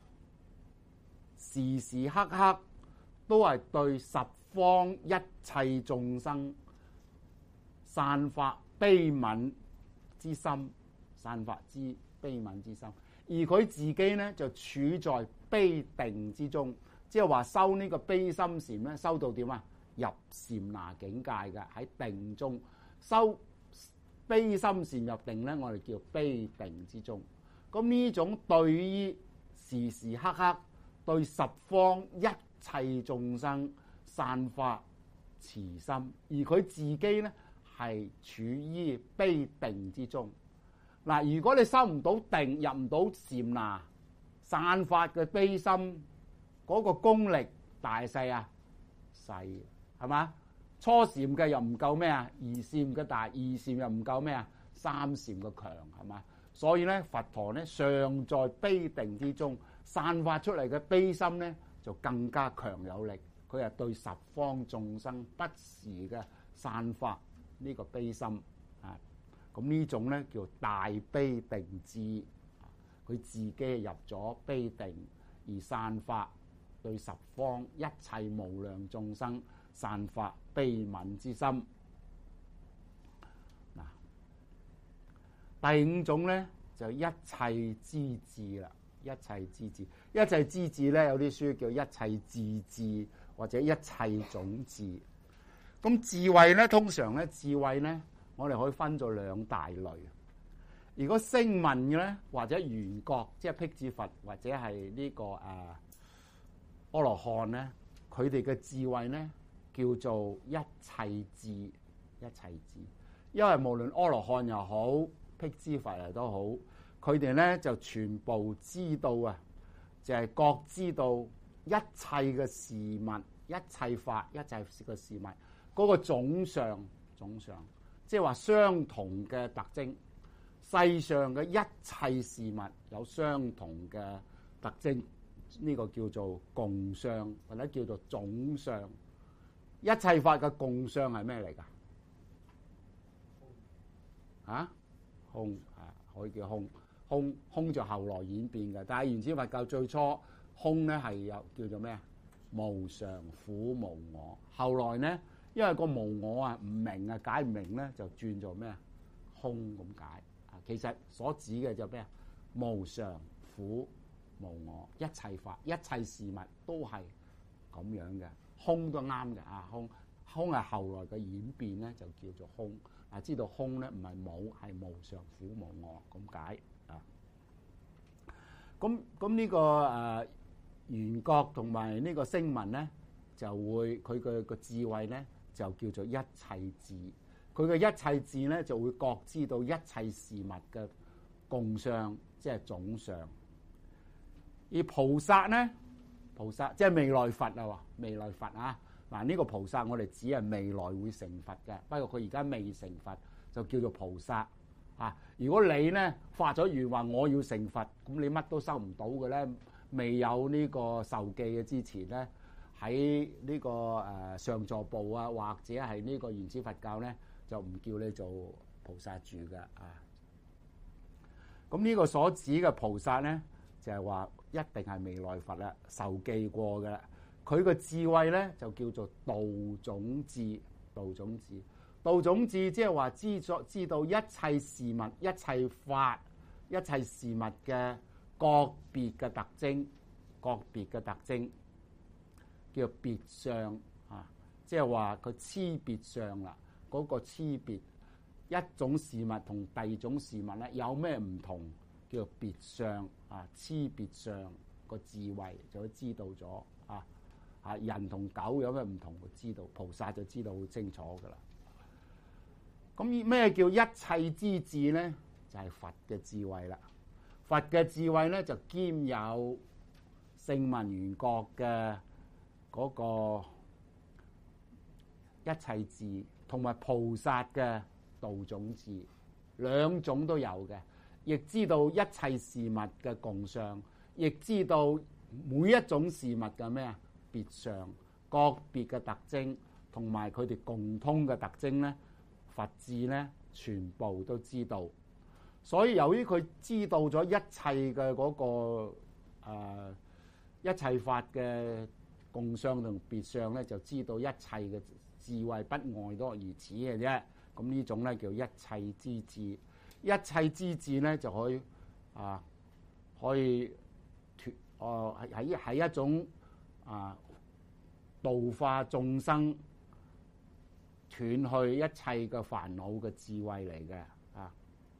時時刻刻都係對十方一切眾生散發悲憫之心，散發之悲憫之心。而佢自己咧就處在悲定之中，即係話修呢個悲心禪咧，修到點啊？入禪那境界嘅，喺定中修悲心禪入定咧，我哋叫悲定之中。咁呢種對於時時刻刻對十方一切眾生散發慈心，而佢自己咧係處於悲定之中。嗱，如果你收唔到定，入唔到禪那，散發嘅悲心嗰個功力大細啊？細，係嘛？初禪嘅又唔夠咩啊？二禪嘅大，二禪又唔夠咩啊？三禪嘅強，係嘛？所以咧，佛陀咧尚在悲定之中，散發出嚟嘅悲心咧就更加強有力。佢係對十方眾生不時嘅散發呢個悲心啊！咁呢種咧叫大悲定智，佢自己入咗悲定而散發對十方一切無量眾生散發悲憫之心。嗱，第五種咧就一切之智啦，一切之智，一切之智咧有啲書叫一切智智或者一切種智。 咁智慧咧，通常咧智慧咧，我哋可以分做兩大類。如果聲聞嘅咧，或者緣覺，即係辟支佛或者係呢、這個誒、啊、阿羅漢咧，佢哋嘅智慧咧叫做一切智，一切智。因為無論阿羅漢又好，辟支佛又都好，佢哋咧就全部知道啊，就係、是、覺知道一切嘅事物、一切法、一切嘅事物嗰、那個總相、總相，即係話相同嘅特徵。世上嘅一切事物有相同嘅特徵，呢、這個叫做共相，或者叫做總相。一切法嘅共相係咩嚟㗎？啊，空啊，可以叫空。空空就後來演變嘅，但係原始佛教最初空咧係有叫做咩啊？無常、苦、無我。後來咧，因為個無我啊唔明啊，解唔明咧，就轉做咩啊？空咁解。其實所指嘅就咩啊？無常、苦、無我，一切法、一切事物都係咁樣嘅，空都啱嘅啊！空空係後來嘅演變咧，就叫做空。啊，知道空咧唔係冇，係無常、苦、無我咁解啊。咁咁呢個誒緣覺同埋呢個聲聞咧，就會佢嘅個智慧咧就叫做一切智。佢嘅一切智咧就會覺知到一切事物嘅共相，即係總相。而菩薩咧，菩薩即係未來佛啊！未來佛啊！嗱，呢個菩薩我哋指係未來會成佛嘅，不過佢而家未成佛，就叫做菩薩啊。如果你咧發咗願話我要成佛，咁你乜都收唔到嘅咧，未有呢個受記嘅之前咧，喺呢個誒上座部啊，或者係呢個原始佛教咧，就唔叫你做菩薩住嘅啊。咁呢個所指嘅菩薩咧，就係話一定係未來佛啦，受記過嘅啦。佢個智慧咧就叫做道種智，道種智，道種智即係話知作知道一切事物、一切法、一切事物嘅個別嘅特徵，個別嘅特徵叫做別相啊，即係話佢差別相啦。嗰個差別一種事物同第二種事物咧有咩唔同，叫做別相啊，差別相個智慧就會知道咗啊。啊，人同狗有咩唔同？會知道，菩薩就知道好清楚噶啦。咁咩叫一切之智咧？就係、是、佛嘅智慧啦。佛嘅智慧咧就兼有聲聞緣覺嘅嗰個一切智，同埋菩薩嘅道種智，兩種都有嘅。亦知道一切事物嘅共相，亦知道每一種事物嘅咩啊？別相，個別嘅特徵同埋佢哋共通嘅特徵咧，佛智咧全部都知道。所以由於佢知道咗一切嘅嗰、那個、呃、一切法嘅共相同別相咧，就知道一切嘅智慧不外都如此嘅啫。咁呢種咧叫一切之智。一切之智咧就可以啊，可以脱哦喺喺一種啊度化眾生，斷去一切嘅煩惱嘅智慧嚟嘅啊，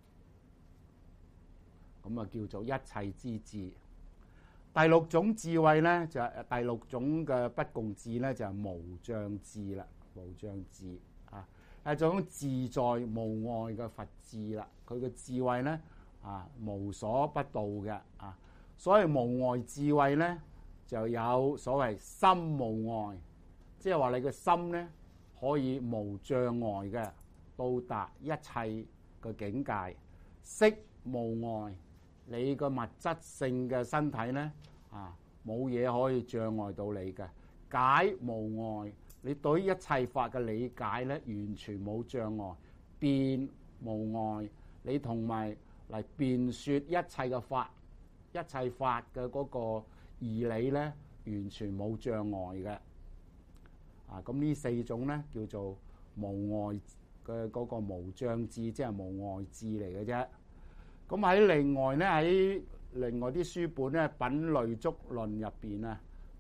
咁啊叫做一切之智。第六種智慧咧就係第六種嘅不共智咧就係無障智啦，無障智啊。係一種自在無礙嘅佛智啦，佢嘅智慧咧啊無所不到嘅啊，所以無礙智慧咧就有所謂心無礙，即係話你嘅心咧可以無障礙嘅到達一切嘅境界。色無礙，你個物質性嘅身體咧啊冇嘢可以障礙到你嘅。解無礙，你對一切法嘅理解咧，完全冇障礙。辯無礙，你同埋嚟辯說一切嘅法，一切法嘅嗰個義理咧，完全冇障礙嘅。啊，咁呢四種咧叫做無礙嘅嗰個無障智，即係無礙智嚟嘅啫。咁喺另外咧，喺另外啲書本咧，《品類足論》入邊啊，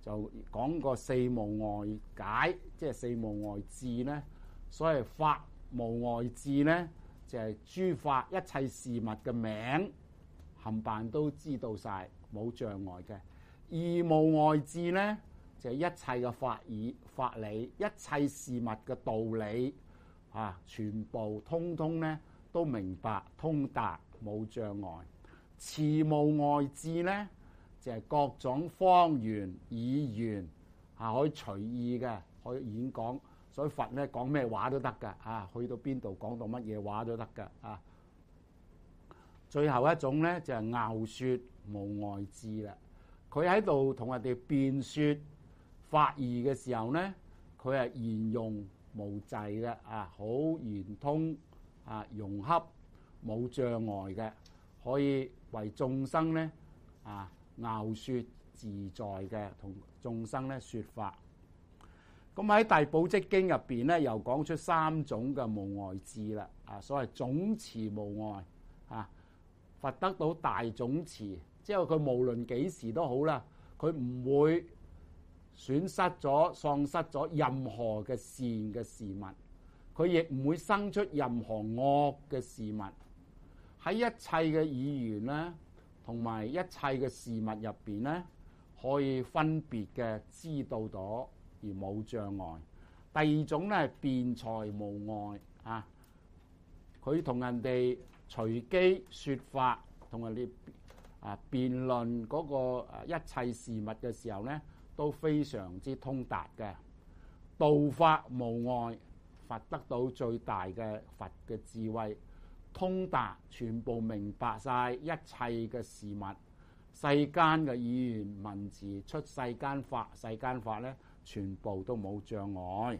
就講個四無礙解，即係四無礙智咧。所謂法無礙智咧，就係、是、諸法一切事物嘅名冚唪唥都知道晒，冇障礙嘅。二無礙智咧，就係、是、一切嘅法義法理，一切事物嘅道理啊，全部通通咧都明白通達，冇障礙。詞無礙智咧，就係、是、各種方言語言啊，可以隨意嘅，可以演講。所以佛咧講咩話都得㗎，啊，去到邊度講到乜嘢話都得㗎，啊。最後一種咧就係樂説無礙智啦。佢喺度同人哋辯説法義嘅時候咧，佢係言容無滯嘅，啊，好圓通啊，融洽冇障礙嘅，可以為眾生咧啊樂説自在嘅，同眾生咧説法。咁喺《大寶積經》入邊咧，又講出三種嘅無礙智啦。啊，所謂總持無礙啊，佛得到大總持，即係佢無論幾時都好啦，佢唔會損失咗、喪失咗任何嘅善嘅事物，佢亦唔會生出任何惡嘅事物。喺一切嘅語言咧，同埋一切嘅事物入邊咧，可以分別嘅知道咗。而冇障礙。第二種咧係辯才無礙啊，佢同人哋隨機説法，同人哋啊辯論嗰個一切事物嘅時候咧，都非常之通達嘅。道法無礙，佛得到最大嘅佛嘅智慧，通達全部明白晒一切嘅事物，世間嘅語言文字出世間法，世間法咧。全部都冇障礙。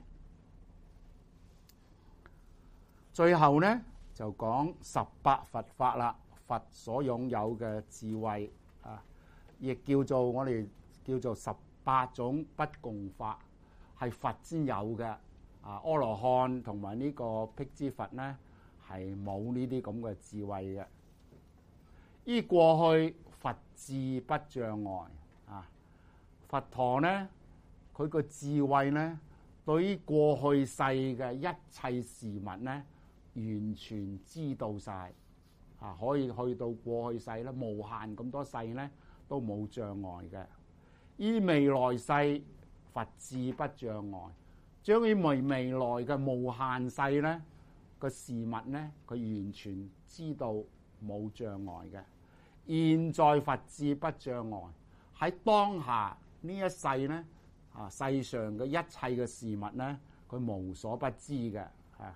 最後咧就講十八佛法啦，佛所擁有嘅智慧啊，亦叫做我哋叫做十八種不共法，係佛先有嘅啊。阿羅漢同埋呢個辟支佛咧係冇呢啲咁嘅智慧嘅。依過去佛智不障礙啊，佛陀咧。佢個智慧咧，對於過去世嘅一切事物咧，完全知道晒，啊，可以去到過去世咧，無限咁多世咧，都冇障礙嘅。依未來世，佛智不障礙，將於未未來嘅無限世咧個事物咧，佢完全知道冇障礙嘅。現在佛智不障礙，喺當下呢一世咧。啊！世上嘅一切嘅事物咧，佢無所不知嘅。啊，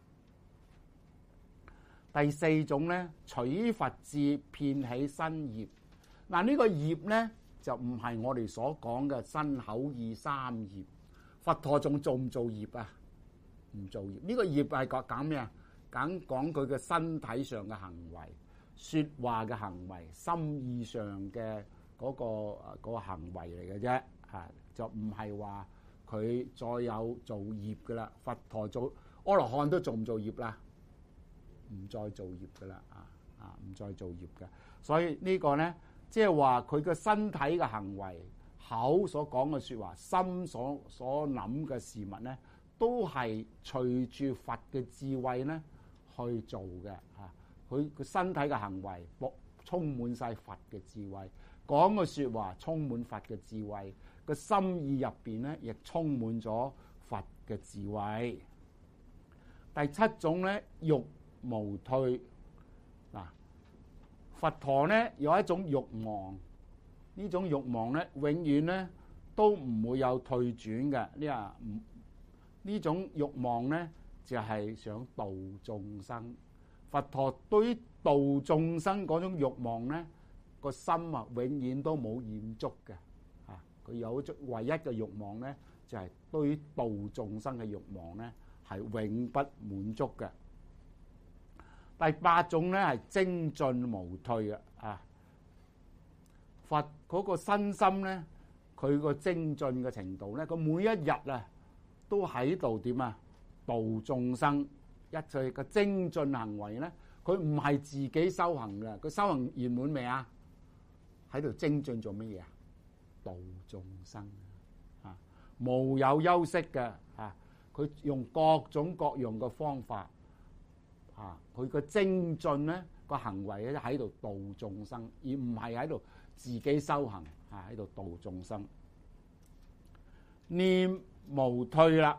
第四種咧，隨佛智遍起身業。嗱，呢個業咧就唔係我哋所講嘅身口意三業。佛陀仲做唔做業啊？唔做業。呢、這個業係講講咩啊？講講佢嘅身體上嘅行為、説話嘅行為、心意上嘅嗰、那個嗰、那個行為嚟嘅啫。啊！就唔係話佢再有做業噶啦，佛陀做阿羅漢都做唔做業啦？唔再做業噶啦，啊啊唔再做業嘅。所以呢個咧，即係話佢個身體嘅行為、口所講嘅説話、心所所諗嘅事物咧，都係隨住佛嘅智慧咧去做嘅。啊，佢佢身體嘅行為，充滿晒佛嘅智慧，講嘅説話充滿佛嘅智慧。個心意入邊咧，亦充滿咗佛嘅智慧。第七種咧，欲無退。嗱，佛陀咧有一種欲望，呢種欲望咧永遠咧都唔會有退轉嘅。呢啊，呢種欲望咧就係想度眾生。佛陀對於度眾生嗰種欲望咧，個心啊永遠都冇染足嘅。佢有一唯一嘅欲望咧，就係對於度眾生嘅欲望咧，係永不滿足嘅。第八種咧係精進無退嘅啊！佛嗰個身心咧，佢個精進嘅程度咧，佢每一日啊都喺度點啊度眾生，一切嘅精進行為咧，佢唔係自己修行嘅，佢修行圓滿未啊？喺度精進做乜嘢啊？ 度眾生啊，無有休息嘅啊，佢用各種各樣嘅方法啊，佢個精進咧個行為咧喺度度眾生，而唔係喺度自己修行啊，喺度度眾生。念無退啦，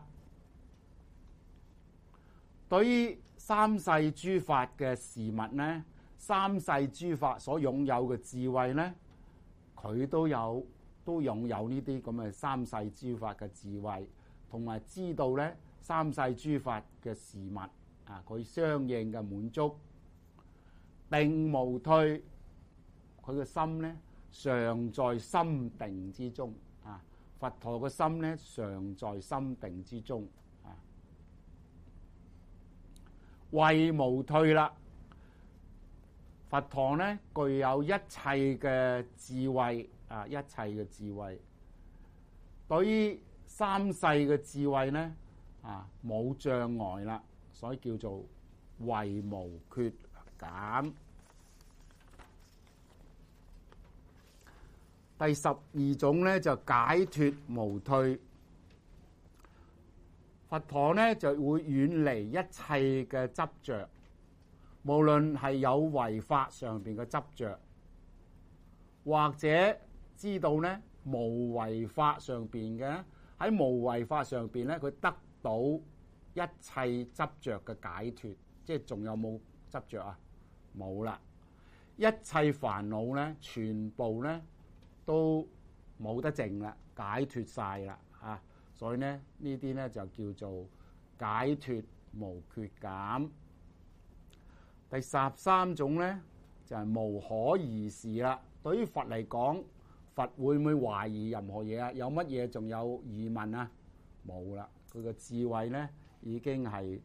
對於三世諸法嘅事物咧，三世諸法所擁有嘅智慧咧，佢都有都擁有呢啲咁嘅三世諸法嘅智慧，同埋知道咧三世諸法嘅事物啊，佢相應嘅滿足，定無退，佢嘅心咧常在心定之中啊。佛陀嘅心咧常在心定之中啊，慧無退啦。佛陀咧具有一切嘅智慧啊，一切嘅智慧，對於三世嘅智慧咧啊冇障礙啦，所以叫做慧無缺減。第十二種咧就解脫無退，佛陀咧就會遠離一切嘅執着，無論係有為法上邊嘅執着，或者知道咧無為法上邊嘅，喺無為法上邊咧佢得到一切執着嘅解脫，即係仲有冇執着啊？冇啦，一切煩惱咧全部咧都冇得剩啦，解脫晒啦啊！所以咧呢啲咧就叫做解脫無缺減。第十三種咧就係、是、無可疑事啦。對於佛嚟講，佛會唔會懷疑任何嘢啊？有乜嘢仲有疑問啊？冇啦，佢嘅智慧咧已經係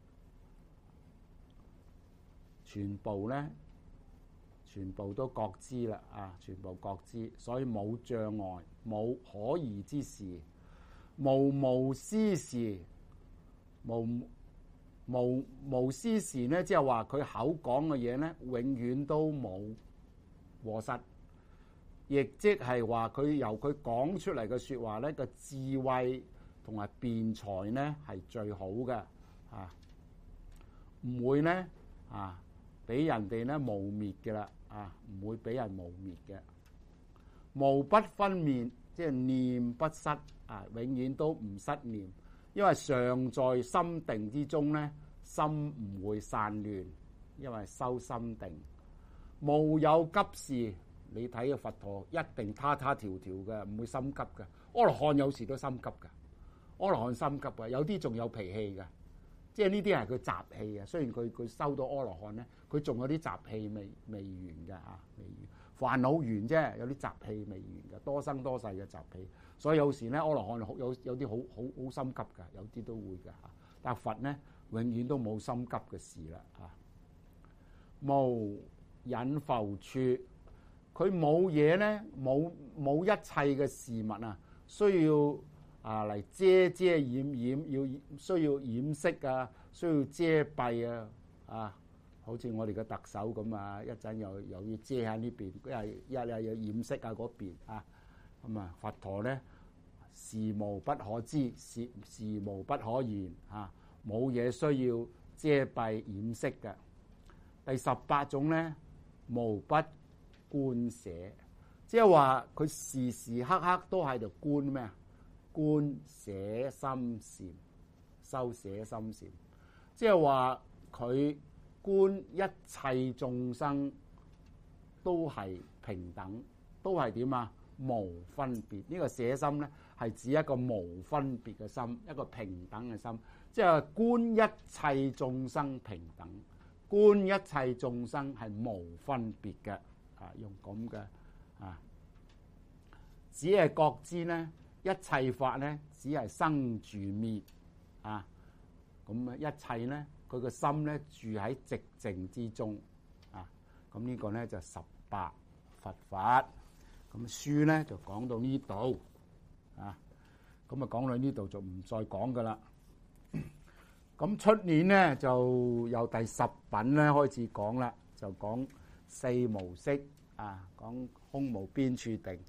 全部咧。全部都覺知啦，啊！全部覺知，所以冇障礙，冇可疑之事，無無私事，無無無私事咧，即係話佢口講嘅嘢咧，永遠都冇過失，亦即係話佢由佢講出嚟嘅説話咧，個智慧同埋辯才咧係最好嘅，啊，唔會咧啊俾人哋咧污蔑嘅啦。啊，唔會俾人污蔑嘅，無不分面，即係念不失啊，永遠都唔失念，因為常在心定之中咧，心唔會散亂，因為修心定，無有急事。你睇個佛陀一定他他條條嘅，唔會心急嘅。阿羅漢有時都心急嘅，阿羅漢心急嘅，有啲仲有脾氣嘅。即係呢啲係佢習氣啊！雖然佢佢修到阿羅漢咧，佢仲有啲習氣未未完嘅嚇，未完煩惱完啫，有啲習氣未完嘅，多生多世嘅習氣。所以有時咧，阿羅漢有有啲好好好心急嘅，有啲都會嘅嚇。但係佛咧，永遠都冇心急嘅事啦嚇。無隱浮處，佢冇嘢咧，冇冇一切嘅事物啊，需要。啊！嚟遮遮掩掩，要需要掩飾啊，需要遮蔽啊，啊！好似我哋嘅特首咁啊，一陣又又要遮喺呢邊，一係一係又掩飾啊嗰邊啊，咁啊，佛陀咧事無不可知，事事無不可言啊，冇嘢需要遮蔽掩飾嘅。第十八種咧，無不觀捨，即係話佢時時刻刻都喺度觀咩啊？觀捨心禪，修捨心禪，即係話佢觀一切眾生都係平等，都係點啊？無分別。呢、這個捨心咧係指一個無分別嘅心，一個平等嘅心，即係觀一切眾生平等，觀一切眾生係無分別嘅啊，用咁嘅啊，只係覺知咧。一切法咧，只係生住滅啊！咁啊，一切咧，佢個心咧住喺寂靜之中啊！咁呢個咧就十八佛法。咁書咧就講到呢度啊！咁啊講到呢度就唔再講噶啦。咁出年咧就由第十品咧開始講啦，就講四無色啊，講空無邊處定。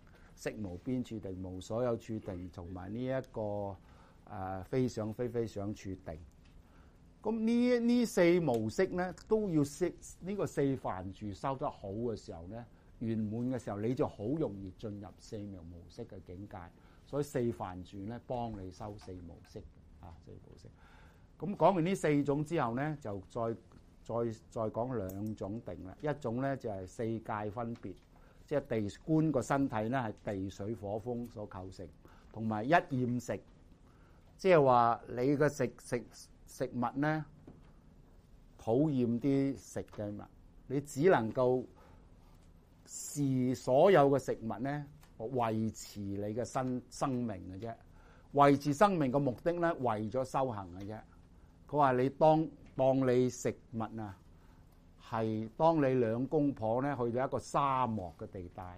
色無邊處定、無所有處定，同埋呢一個誒、呃、非想非非想處定。咁呢呢四無色咧，都要識呢、這個四梵住修得好嘅時候咧，圓滿嘅時候，你就好容易進入四妙無色嘅境界。所以四梵住咧，幫你修四無色嘅啊，四無色。咁講完呢四種之後咧，就再再再講兩種定啦。一種咧就係、是、四界分別，即係地觀個身體咧係地水火風所構成，同埋一厭食，即係話你嘅食食食物咧討厭啲食嘅物，你只能夠視所有嘅食物咧維持你嘅生生命嘅啫。維持生命嘅目的咧，為咗修行嘅啫。佢話你當當你食物啊，係當你兩公婆咧去到一個沙漠嘅地帶，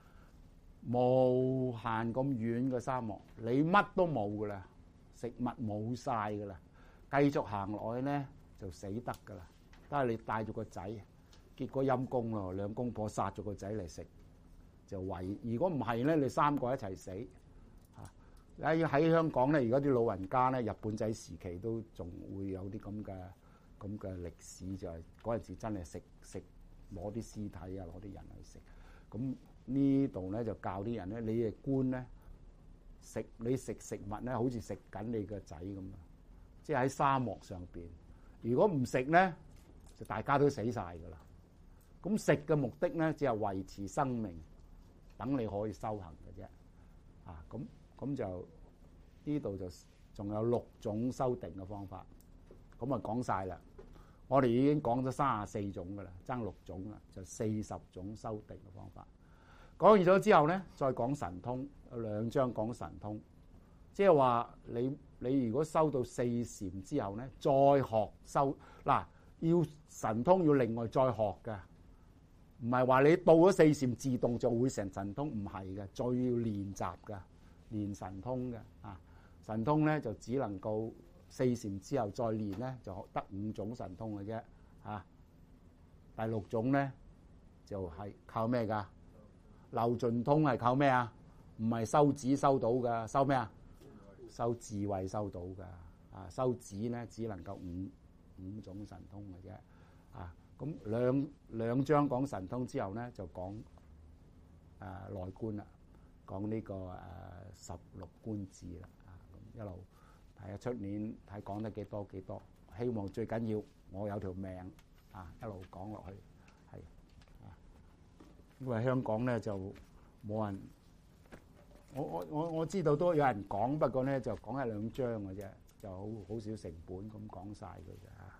無限咁遠嘅沙漠，你乜都冇噶啦，食物冇晒噶啦，繼續行落去咧就死得噶啦。但係你帶咗個仔，結果陰公咯，兩公婆殺咗個仔嚟食，就為如果唔係咧，你三個一齊死。喺喺香港咧，而家啲老人家咧，日本仔時期都仲會有啲咁嘅咁嘅歷史，就係嗰陣時真係食食攞啲屍體啊，攞啲人去食。咁呢度咧就教啲人咧，你嘅觀咧食你食食物咧，好似食緊你個仔咁啊！即係喺沙漠上邊，如果唔食咧，就大家都死晒噶啦。咁食嘅目的咧，只係維持生命，等你可以修行嘅啫。啊，咁。咁就呢度就仲有六種修定嘅方法，咁啊講晒啦。我哋已經講咗三十四種噶啦，爭六種啦，就四十種修定嘅方法。講完咗之後咧，再講神通，有兩章講神通，即係話你你如果修到四禪之後咧，再學修嗱，要神通要另外再學嘅，唔係話你到咗四禪自動就會成神通，唔係嘅，再要練習嘅。練神通嘅啊，神通咧就只能夠四禪之後再練咧，就得五種神通嘅啫啊。第六種咧就係、是、靠咩噶？漏盡通係靠咩啊？唔係修止修到噶，修咩啊？修智慧修到噶啊。修止咧只能夠五五種神通嘅啫啊。咁兩兩章講神通之後咧，就講誒、呃、內觀啦。講呢、這個誒、呃、十六觀智啦，啊咁一路睇下出年睇講得幾多幾多，希望最緊要我有條命啊，一路講落去係啊，因為香港咧就冇人，我我我我知道都有人講，不過咧就講一兩章嘅啫，就好好少成本咁講晒佢嘅啊。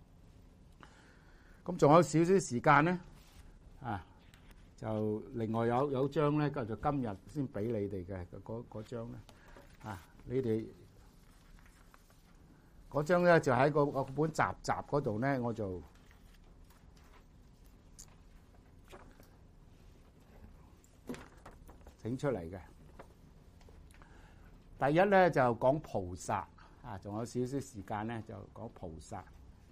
咁仲有少少時間咧啊。就另外有有張咧，就今日先俾你哋嘅嗰嗰張咧，啊，你哋嗰張咧就喺個個本集集嗰度咧，我就整出嚟嘅。第一咧就講菩薩啊，仲有少少時間咧就講菩薩。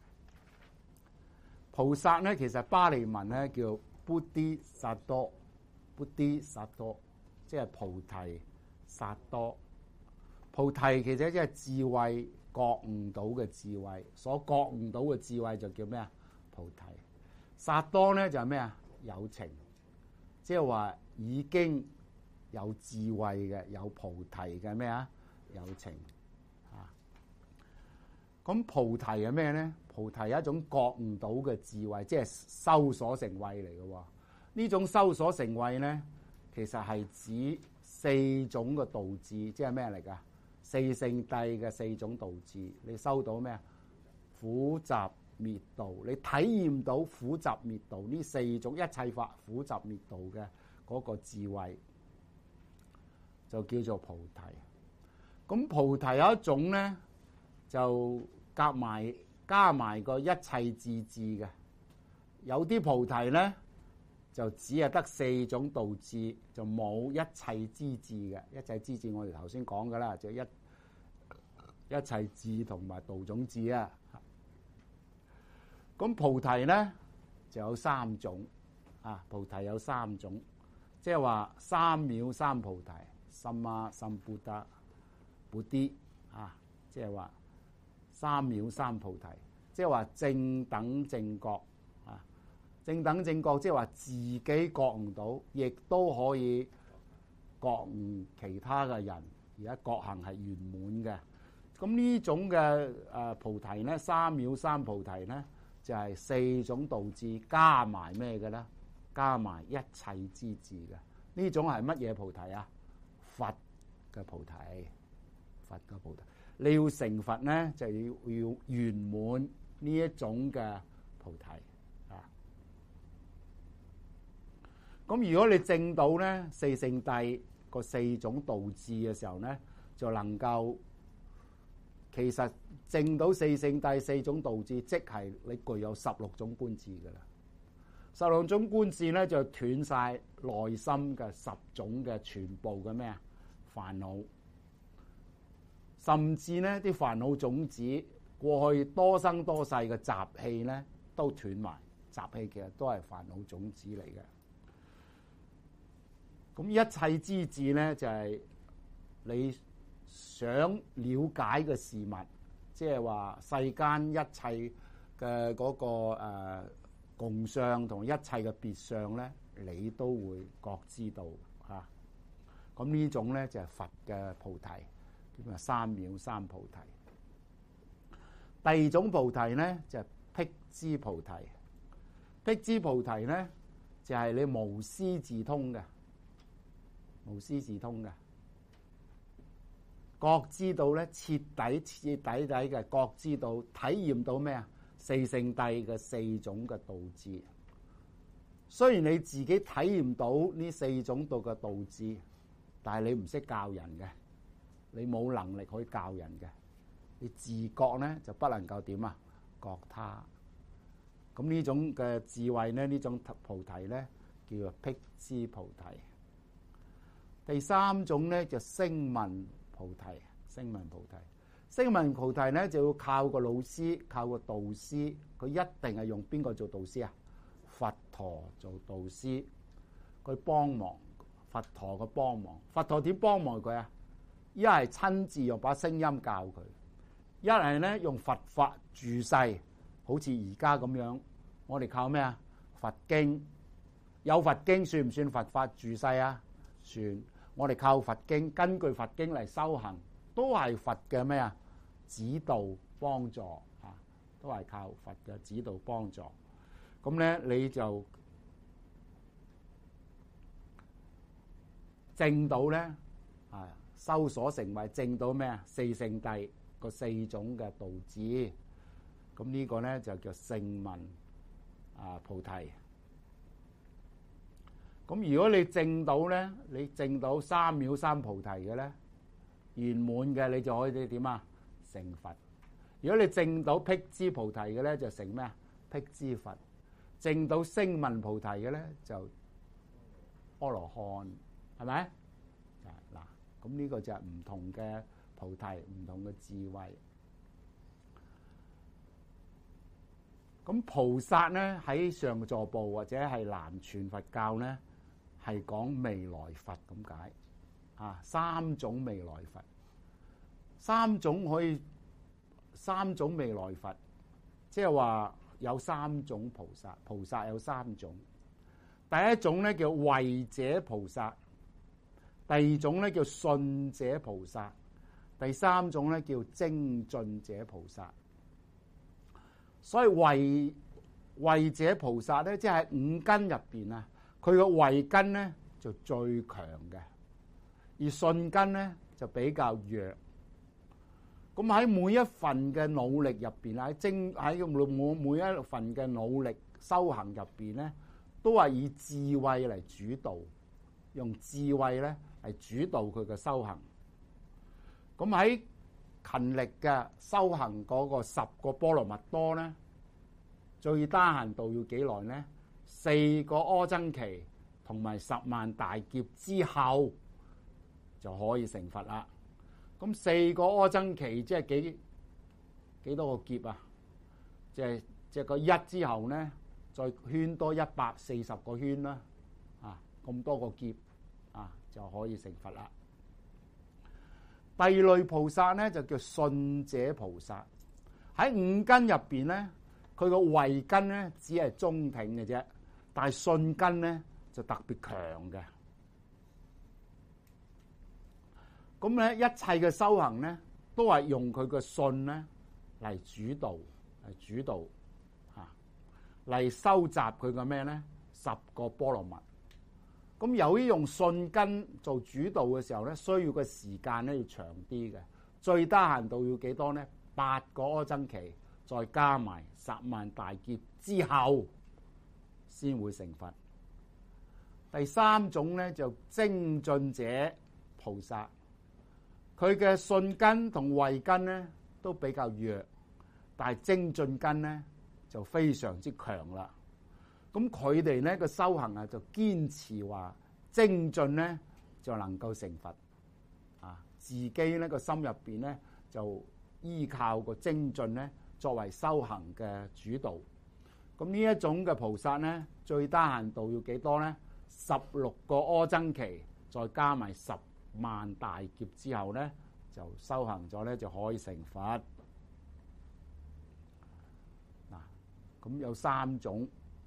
菩薩咧其實巴利文咧叫菩提薩多，菩提薩多，即係菩提薩多。菩提其實即係智慧覺悟到嘅智慧，所覺悟到嘅智慧就叫咩啊？菩提。薩多咧就係咩啊？有情，即係話已經有智慧嘅，有菩提嘅咩啊？有情啊。咁菩提係咩咧？菩提係一種覺悟到嘅智慧，即係修所成慧嚟嘅喎。呢種修所成慧咧，其實係指四種嘅道智，即係咩嚟㗎？四聖諦嘅四種道智，你收到咩啊？苦集滅道，你體驗到苦集滅道呢四種一切法苦集滅道嘅嗰個智慧，就叫做菩提。咁菩提有一種咧，就夾埋加埋個一切智智嘅。有啲菩提咧，就只係得四種道智，就冇一切之智嘅。一切之智我哋頭先講噶啦，就一一切智同埋道種智啊。咁菩提咧就有三種啊，菩提有三種。 即係話三藐三菩提，三媽三菩提，菩提啊，即係話三藐三菩提，即係話正等正覺啊，正等正覺即係話自己覺悟到，亦都可以覺悟其他嘅人，而家覺行係圓滿嘅。咁呢種嘅誒菩提咧，三藐三菩提咧，就係、是、四種道智加埋咩嘅咧？加埋一切之智嘅。呢種係乜嘢菩提啊？佛嘅菩提，佛嘅菩提。你要成佛咧，就要要圓滿呢一種嘅菩提啊。咁如果你證到咧四聖諦個四種道智嘅時候咧，就能夠。其實證到四聖諦四種道智，即係你具有十六種觀智㗎啦。十六種觀智咧，就斷晒內心嘅十種嘅全部嘅咩啊煩惱，甚至咧啲煩惱種子過去多生多世嘅習氣咧都斷埋。習氣其實都係煩惱種子嚟嘅。咁一切之智咧，就係、是、你想了解嘅事物，即係話世間一切嘅嗰、那個、呃、共相同一切嘅別相咧，你都會覺知到嚇。咁、啊、呢種咧就係、是、佛嘅菩提，叫做三藐三菩提。第二種菩提咧就係、是、辟支菩提。辟支菩提咧就係、是、你無師自通嘅，無師自通嘅。覺知道咧，徹底徹底底嘅覺知到，體驗到咩啊？四聖諦嘅四種嘅道智。雖然你自己體驗到呢四種道嘅道智，但係你唔識教人嘅，你冇能力可以教人嘅。你自覺咧就不能夠點啊？覺他。咁呢種嘅智慧咧，呢種菩提咧，叫做辟支菩提。第三種咧就聲聞菩提，聲聞菩提，聲聞菩提咧就要靠個老師，靠個導師，佢一定係用邊個做導師啊？佛陀做導師，佢幫忙，佛陀嘅幫忙，佛陀點幫忙佢啊？一係親自用把聲音教佢，一係咧用佛法住世，好似而家咁樣，我哋靠咩啊？佛經，有佛經算唔算佛法住世啊？算。我哋靠佛經，根據佛經嚟修行，都係佛嘅咩啊？指導幫助啊，都係靠佛嘅指導幫助。咁咧你就證到咧啊，修所成為證到咩啊？四聖諦個四種嘅道智。咁呢個咧就叫聲聞啊菩提。咁如果你證到咧，你證到三藐三菩提嘅咧，圓滿嘅，你就可以點啊？成佛。如果你證到辟支菩提嘅咧，就成咩啊？辟支佛。證到聲聞菩提嘅咧，就阿羅漢，係咪？嗱，咁呢個就係唔同嘅菩提，唔同嘅智慧。咁菩薩咧喺上座部或者係南傳佛教咧，係講未來佛咁解啊，三種未來佛，三種可以三種未來佛，即係話有三種菩薩，菩薩有三種。第一種咧叫慧者菩薩，第二種咧叫信者菩薩，第三種咧叫精進者菩薩。所以慧慧者菩薩咧，即係五根入邊啊，佢個慧根咧就最強嘅，而信根咧就比較弱。咁喺每一份嘅努力入邊，喺精喺每每一份嘅努力修行入邊咧，都係以智慧嚟主導，用智慧咧嚟主導佢嘅修行。咁喺勤力嘅修行嗰個十個波羅蜜多咧，最低限度要幾耐咧？四個阿僧祇同埋十萬大劫之後就可以成佛啦。咁四個阿僧祇即係幾幾多個劫啊？即係即係個一之後咧，再圈多一百四十個圈啦。啊， 咁多個劫啊，就可以成佛啦。第二類菩薩咧就叫信者菩薩，喺五根入邊咧，佢個慧根咧只係中挺嘅啫，但係信根咧就特別強嘅。咁咧一切嘅修行咧，都係用佢嘅信咧嚟主導，嚟主導嚇，嚟收集佢嘅咩咧？十個波羅蜜。咁由於用信根做主導嘅時候咧，需要嘅時間咧要長啲嘅，最低限度要幾多咧？八個阿僧祇，再加埋十萬大劫之後，先會成佛。第三種咧就精進者菩薩，佢嘅信根同慧根咧都比較弱，但係精進根咧就非常之強啦。咁佢哋咧個修行啊，就堅持話精進咧就能夠成佛啊！自己咧個心入邊咧就依靠個精進咧作為修行嘅主導。咁呢一種嘅菩薩咧，最低限度要幾多咧？十六個阿僧祇，再加埋十萬大劫之後咧，就修行咗咧就可以成佛。嗱，咁有三種。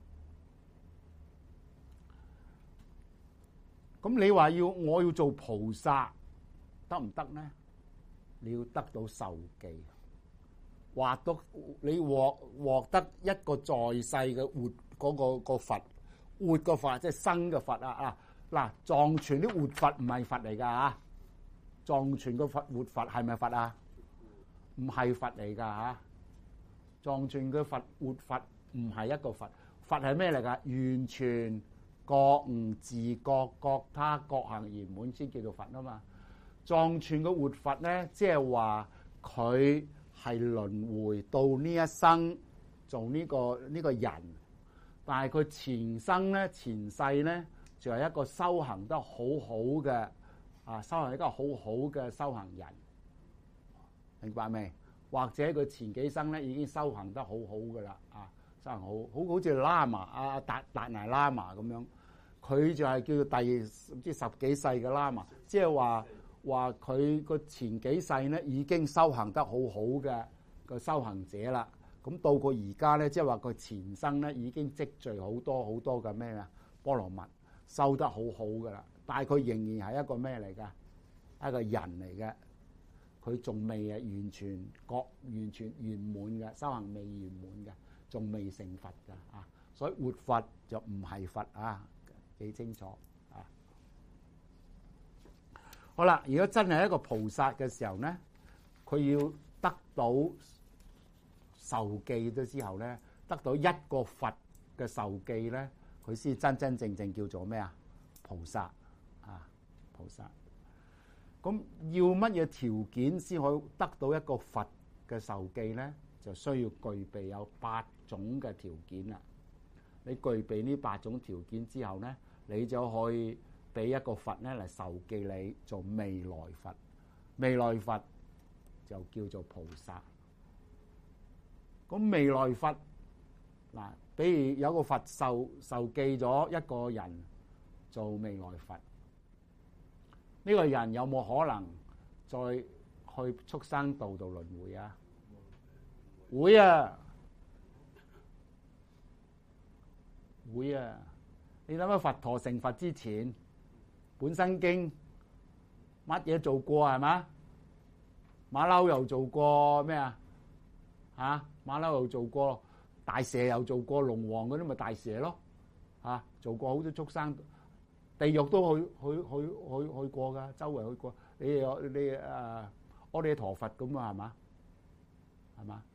咁你話要我要做菩薩得唔得咧？你要得到受記，獲得你獲獲得一個在世嘅活嗰個個佛，活個佛即係生嘅佛啊！啊嗱，藏傳啲活佛唔係佛嚟㗎嚇，藏傳個佛活佛係咪佛啊？唔係佛嚟㗎嚇，藏傳嘅佛活佛唔係一個佛，佛係咩嚟㗎？完全覺悟自覺覺他覺行圓滿先叫做佛啊嘛。藏傳嘅活佛咧，即係話佢係輪迴到呢一生做呢個呢個人，但係佢前生咧前世咧就係一個修行得好好嘅啊，修行一個好好嘅修行人，明白未？或者佢前幾生咧已經修行得好好噶啦啊！真係好好好似喇嘛啊，達達賴喇嘛咁樣，佢就係叫做第唔知十幾世嘅喇嘛，即係話話佢個前幾世咧已經修行得好好嘅個修行者啦。咁到過而家咧，即係話佢前生咧已經積聚好多好多嘅咩啊波羅蜜，修得好好噶啦。但係佢仍然係一個咩嚟㗎？一個人嚟嘅，佢仲未係完全覺完全圓滿嘅修行，未圓滿嘅。仲未成佛㗎啊！所以活佛就唔係佛啊，幾清楚啊！好啦，如果真係一個菩薩嘅時候咧，佢要得到受記咗之後咧，得到一個佛嘅受記咧，佢先真真正正叫做咩啊？菩薩啊！菩薩。咁要乜嘢條件先可以得到一個佛嘅受記咧？就需要具備有八種嘅條件啦。你具備呢八種條件之後咧，你就可以俾一個佛咧嚟受記你做未來佛。未來佛就叫做菩薩。咁未來佛嗱，比如有個佛受受記咗一個人做未來佛，呢個人有冇可能再去畜生道度輪迴啊？會啊，會啊！你諗下佛陀成佛之前，本生經乜嘢做過係嘛？馬騮又做過咩啊？嚇，馬騮又做過，大蛇又做過，龍王嗰啲咪大蛇咯？嚇，做過好多畜生，地獄都去去去去去過㗎，周圍去過。你有你誒阿彌陀佛咁啊？係嘛？係嘛？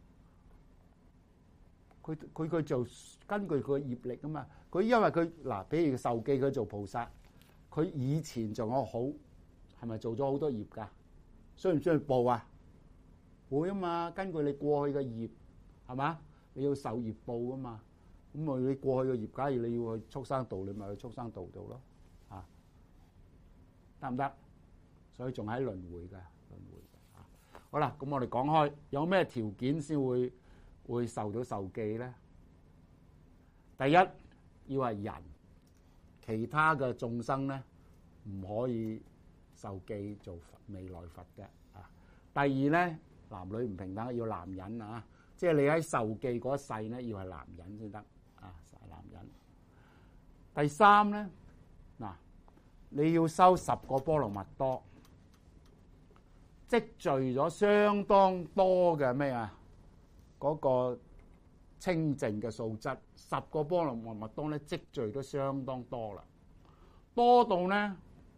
佢佢佢就根據佢嘅業力啊嘛，佢因為佢嗱，比如受記佢做菩薩，佢以前仲有好係咪做咗好多業㗎？需唔需要報啊？會啊嘛，根據你過去嘅業係嘛，你要受業報啊嘛。咁啊，你過去嘅業，假如你要去畜生道，你咪去畜生道度咯，嚇得唔得？所以仲喺輪迴㗎，輪迴啊。好啦，咁我哋講開，有咩條件先會會受到受記咧？第一要係人， 其他嘅眾生咧唔可以受記做未來佛嘅啊。第二咧，男女唔平等，要男人啊，即係你喺受記嗰一世咧要係男人先得啊，係男人。第三咧，嗱，你要修十個波羅蜜多，積聚咗相當多嘅咩啊？嗰個清淨嘅素質，十個波羅蜜多咧積聚都相當多啦，多到咧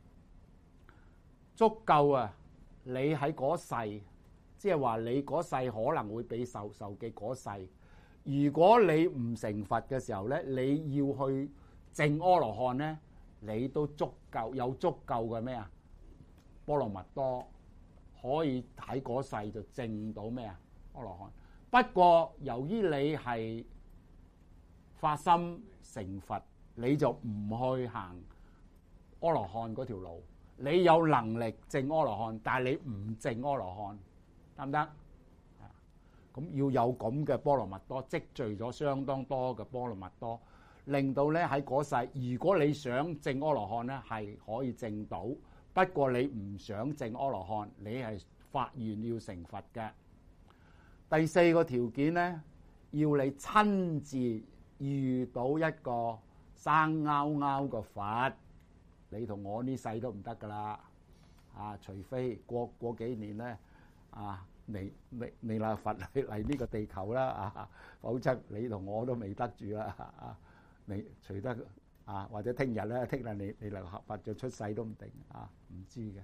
足夠啊！你喺嗰世，即係話你嗰世可能會俾受受記嗰世。如果你唔成佛嘅時候咧，你要去證阿羅漢咧，你都足夠有足夠嘅咩啊？波羅蜜多可以喺嗰世就證到咩啊？阿羅漢。不過由於你係發心成佛，你就唔去行阿羅漢嗰條路。你有能力證阿羅漢，但係你唔證阿羅漢，得唔得？咁要有咁嘅波羅蜜多，積聚咗相當多嘅波羅蜜多，令到咧喺嗰世，如果你想證阿羅漢咧，係可以證到。不過你唔想證阿羅漢，你係發願要成佛嘅。第四個條件咧，要你親自遇到一個生勾勾嘅佛，你同我呢世都唔得噶啦，啊，除非過過幾年咧，啊，彌彌彌勒佛嚟嚟呢個地球啦，啊，否則你同我都未得住啦，啊，你除得啊，或者聽日咧，聽日你彌勒佛就出世都唔定，啊，唔知嘅。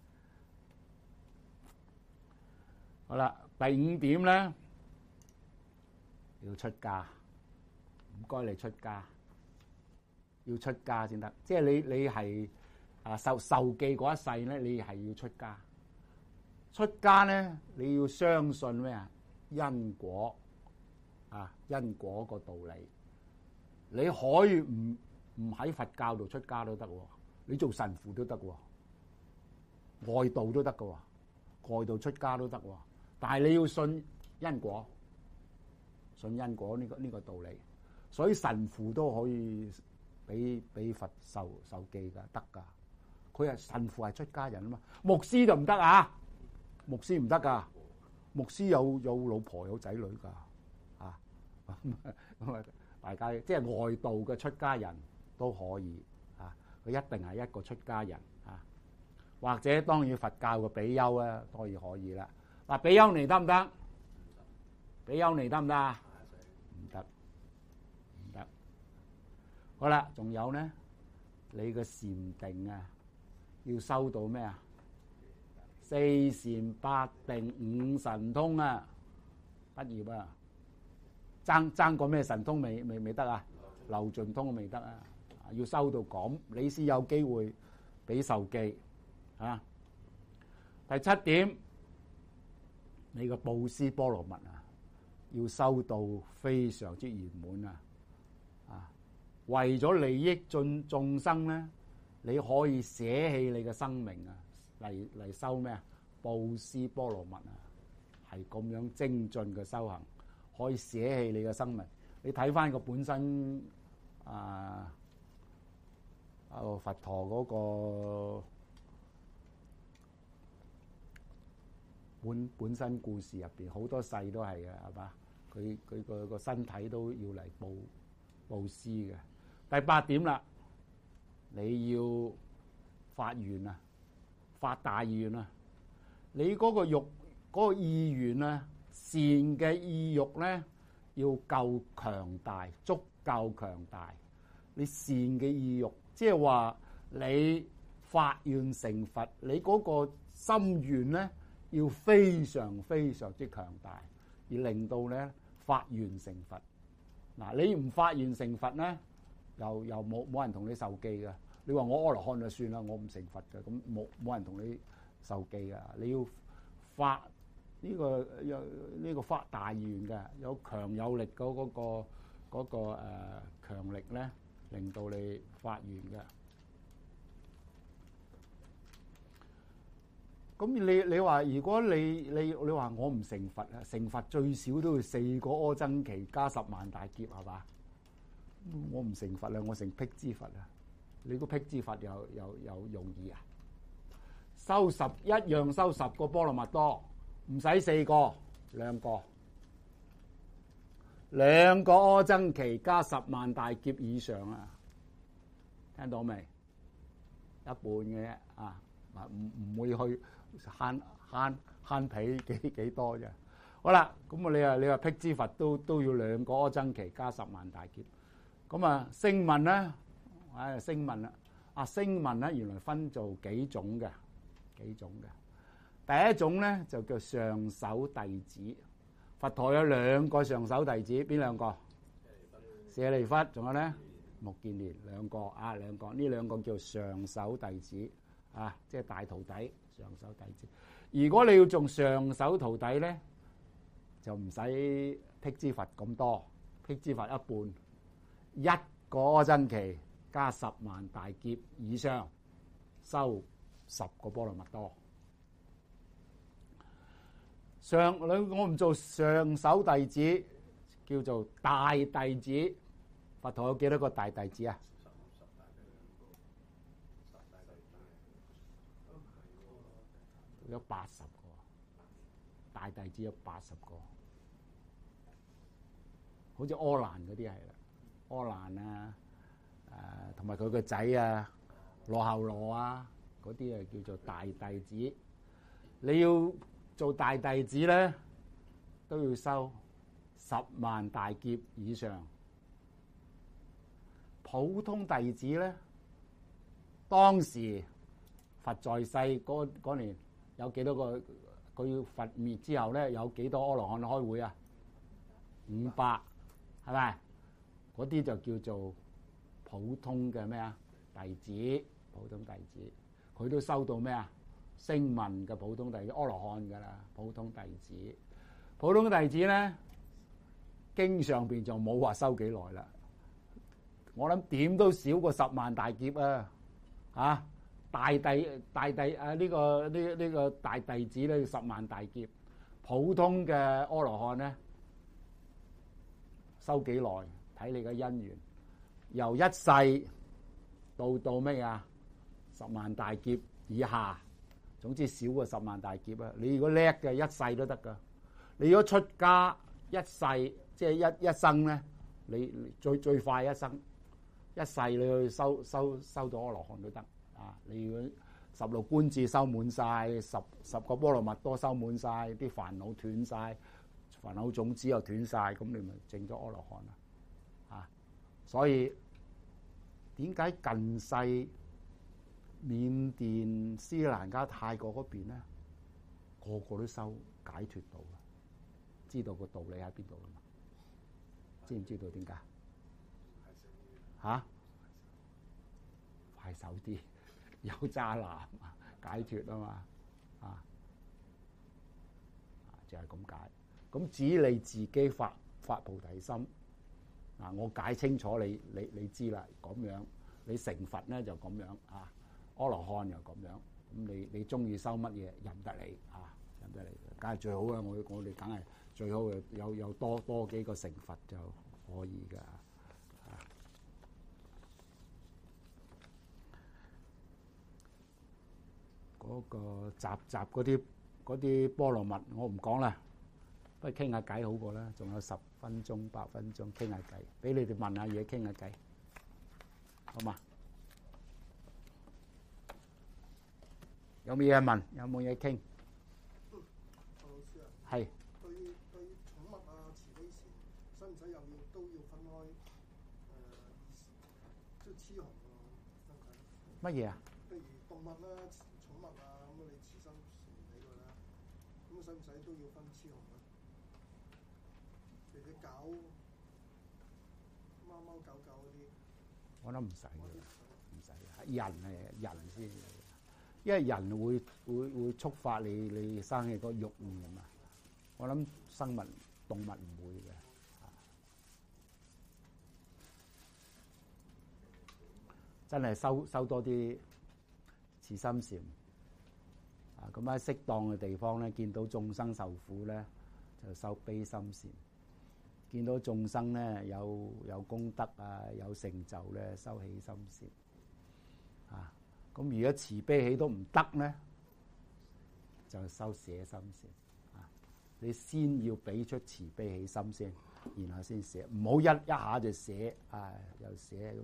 好啦，第五點咧，要出家，唔該你出家，要出家先得。即係你你係啊受受記嗰一世咧，你係要出家。出家咧，你要相信咩啊？因果啊，因果個道理。你可以唔唔喺佛教度出家都得喎，你做神父都得喎，外道都得㗎喎，外道出家都得喎。但係你要信因果，信因果呢個呢個道理，所以神父都可以俾俾佛受受記噶，得噶。佢係神父係出家人啊嘛，牧師就唔得啊，牧師唔得噶，牧師有有老婆有仔女噶，啊咁啊，大家即係外道嘅出家人都可以啊，佢一定係一個出家人啊，或者當然佛教嘅比丘啊，當然可以啦。嗱，比丘尼得唔得？比丘尼得唔得啊？唔得，唔得。好啦，仲有咧，你嘅禪定啊，要修到咩啊？四禪八定五神通啊，畢業啊！爭爭過咩神通未未未得啊？流盡通未得啊！要修到咁，你先有機會俾受記啊。第七點。你個布施波羅蜜啊，要修到非常之圓滿啊！啊，為咗利益眾眾生咧，你可以捨棄你嘅生命啊，嚟嚟修咩啊？布施波羅蜜啊，係咁樣精進嘅修行，可以捨棄你嘅生命。你睇翻個本身啊，啊佛陀嗰個本本身故事入邊好多世都係嘅，係嘛？佢佢個個身體都要嚟布布施嘅。第八點啦，你要發願啊，發大願啊！你嗰個欲嗰個意願啊，善嘅意欲咧，要夠強大，足夠強大。你善嘅意欲，即係話你發願成佛，你嗰個心願咧，要非常非常之強大，而令到咧發願成佛。嗱，你唔發願成佛咧，又又冇冇人同你受記嘅。你話我阿羅漢就算啦，我唔成佛嘅，咁冇冇人同你受記嘅。你要發呢個有呢個發大願嘅，有強有力嗰嗰個嗰個誒強力咧，令到你發願嘅。咁你你話如果你你你話我唔成佛啊，成佛最少都要四個阿僧祇加十萬大劫係嘛？我唔成佛啦，我成辟支佛啊！ 你個辟支佛又又又容易啊？收十一樣收十個波羅蜜多，唔使四個，兩個，兩個阿僧祇加十萬大劫以上啊！聽到未？一半嘅啫啊，唔唔會去慳慳慳皮幾幾多啫。好啦，咁啊你話你話辟支佛都都要兩個阿僧祇加十萬大劫，咁啊聲聞咧，唉聲聞啦，啊聲聞咧原來分做幾種嘅。幾種嘅，第一種咧就叫上首弟子。佛陀有兩個上首弟子，邊兩個？舍利弗，仲有咧目犍連，兩個啊，兩個呢兩個叫上首弟子啊，即係大徒弟上首弟子。如果你要做上首徒弟咧，就唔使辟支佛咁多，辟支佛一半，一個阿僧祇加十萬大劫以上收十個波羅蜜多。上我唔做上首弟子，叫做大弟子。佛陀有幾多個大弟子啊？有八十個大弟子，有八十個，好似柯蘭嗰啲係啦，柯蘭啊，誒同埋佢個仔啊，羅睺羅啊。嗰啲啊叫做大弟子，你要做大弟子咧，都要收十萬大劫以上。普通弟子咧，當時佛在世嗰嗰年有幾多個？佢佛滅之後咧，有幾多阿羅漢開會啊？五百，係咪？嗰啲就叫做普通嘅咩啊？弟子，普通弟子。佢都收到咩啊？聲聞嘅普通弟子，阿羅漢噶啦，普通弟子。普通弟子咧，經上邊就冇話收幾耐啦。我諗點都少過十萬大劫啊！啊，大弟大弟啊，呢個呢呢個大弟子咧，十萬大劫。普通嘅阿羅漢咧，收幾耐？睇你嘅因緣，由一世到到咩啊？十萬大劫以下，總之少過十萬大劫啊！你如果叻嘅，一世都得噶。你如果出家一世，即係一一生咧，你最最快一生一世你去收收收到阿羅漢都得啊！你如果十六觀智收滿晒，十十個波羅蜜多收滿晒，啲煩惱斷晒，煩惱種子又斷晒，咁你咪證咗阿羅漢啦啊！所以點解近世緬甸、斯里蘭卡、泰國嗰邊咧，個個都收解脫道啦，知道個道理喺邊度啦嘛？知唔知道點解？嚇，快手啲，有渣男解脫啊嘛，啊，就係咁解。咁只要你自己發發菩提心，嗱，我解清楚你，你你知啦，咁樣你成佛咧就咁樣啊。阿羅漢又咁樣，咁你你中意收乜嘢任得你啊，任得你，梗係最好啦！我我哋梗係最好嘅，有有多多幾個成佛就可以噶。啊，嗰個集集嗰啲嗰啲波羅蜜，我唔講啦，不如傾下偈好過啦。仲有十分鐘、八分鐘傾下偈，俾你哋問下嘢，傾下偈，好嘛？有冇嘢問？有冇嘢傾？ 嗯，陳老師啊， 係對對寵物啊、慈悲善，使唔使又要都要分開？誒、呃，即係雌雄啊，分開。 乜嘢啊？ 譬如動物啦、寵物啊，咁你慈心善俾佢啦，咁使唔使都要分雌雄咧？譬如啲狗、貓貓狗狗嗰啲， 我諗唔使嘅，唔使。人係人先。因為人會會會觸發你你生起個慾念啊嘛，我諗生物動物唔會嘅，真係收收多啲慈心禪啊！咁喺適當嘅地方咧，見到眾生受苦咧，就收悲心禪；見到眾生咧有有功德啊，有成就咧，收喜心禪。 啊，咁如果慈悲喜都唔得咧，就修捨心先啊！你先要俾出慈悲喜心先，然後先捨，唔好一一下就捨，啊又捨咁。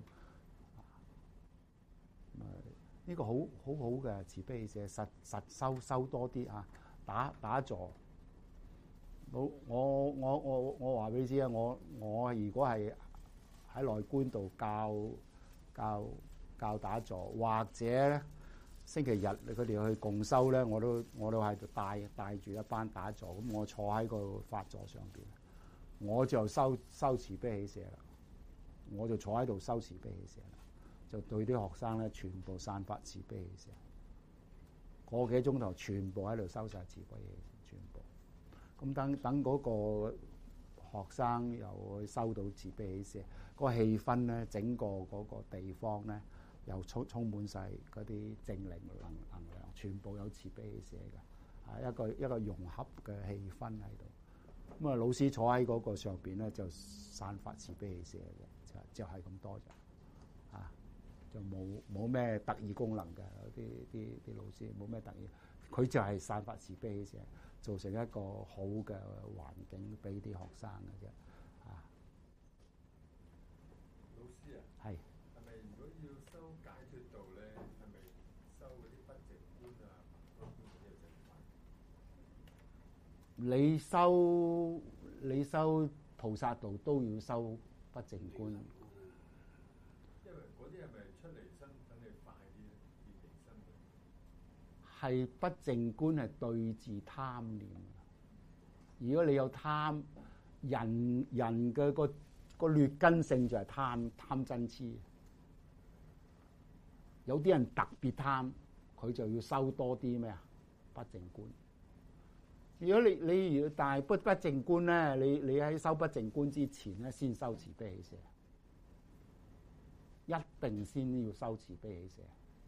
呢、呢個好好好嘅慈悲喜捨，實實修修多啲啊！打打坐，我我我我我話俾你知啊！我我如果係喺內觀度教教教打坐，或者咧星期日佢哋去共修咧，我都我都喺度帶帶住一班打坐，咁我坐喺個法座上邊，我就修修慈悲喜捨啦，我就坐喺度修慈悲喜捨啦，就對啲學生咧全部散發慈悲喜捨，個幾鐘頭全部喺度修晒慈悲喜捨，全部。咁等等嗰個學生又去收到慈悲喜捨，嗰個氣氛咧，整個嗰個地方咧，又充充滿晒嗰啲正能能能量，全部有慈悲喜捨嘅，啊一個一個融合嘅氣氛喺度。咁啊，老師坐喺嗰個上邊咧，就散發慈悲喜捨嘅，就就係咁多咋，啊就冇冇咩特異功能嘅，啲啲啲老師冇咩特異，佢就係散發慈悲喜捨，造成一個好嘅環境俾啲學生嘅啫，啊。 老師啊， 係係咪如果要修解脫道咧，係咪修嗰啲不淨觀啊、不淨觀嘅正法？ 你修你修菩薩道都要修不淨觀， 因為嗰啲係咪出離心等你快啲咧？變離心係不淨觀係對治貪念。如果你有貪，人人嘅個個劣根性就係貪貪嗔痴。有啲人特別貪，佢就要修多啲咩啊？不淨觀。如果你你如但係不不淨觀咧，你你喺修不淨觀之前咧，先修慈悲喜捨，一定先要修慈悲喜捨。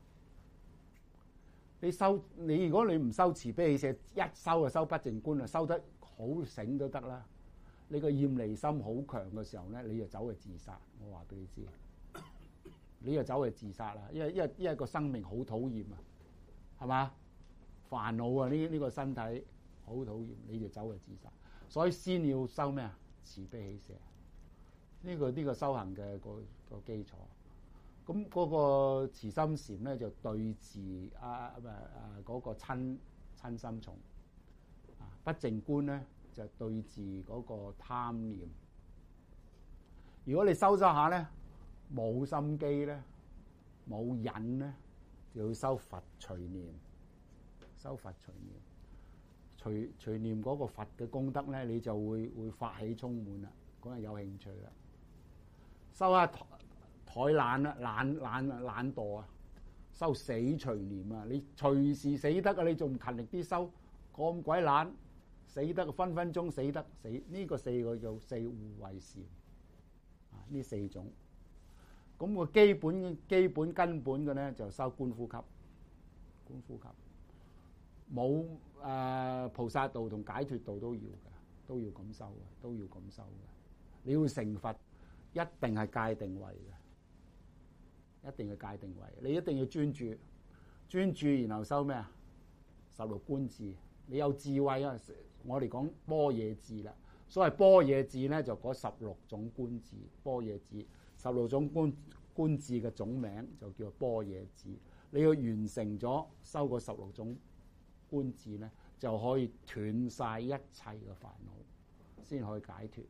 你修你如果你唔修慈悲喜捨，一修就修不淨觀啊，修得好醒都得啦。你個厭離心好強嘅時候咧，你就走去自殺。我話俾你知，你就走去自殺啦，因為因為因為個生命好討厭啊，係嘛？煩惱啊，呢呢個身體好討厭，你就走去自殺。所以先要修咩啊？慈悲喜捨，呢個呢個修行嘅個個基礎。咁嗰個慈心禪咧就對治啊唔係啊嗰個親親心重啊，不淨觀咧就對治嗰個貪念。如果你修修下咧冇心機咧冇忍咧，就要修佛隨念，修佛隨念，隨隨念嗰個佛嘅功德咧，你就會會發起充滿啦，嗰日有興趣啦，修下怠懶啦，懶懶懶惰啊，修死隨念啊！你隨時死得啊！你仲唔勤力啲修？咁鬼懶，死得分分鐘死得死。呢個四個叫四護衛禪啊！呢四種，咁個基本基本根本嘅咧就修觀呼吸，觀呼吸冇誒菩薩道同解脫道都要嘅，都要咁修嘅，都要咁修嘅。你要成佛，一定係界定位嘅。一定要界定位，你一定要專注，專注然後修咩啊？十六觀智，你有智慧啊！我哋講般若智啦，所謂般若智咧就嗰十六種觀智，般若智十六種觀觀智嘅總名就叫般若智。你要完成咗修個十六種觀智咧，就可以斷晒一切嘅煩惱，先可以解脫，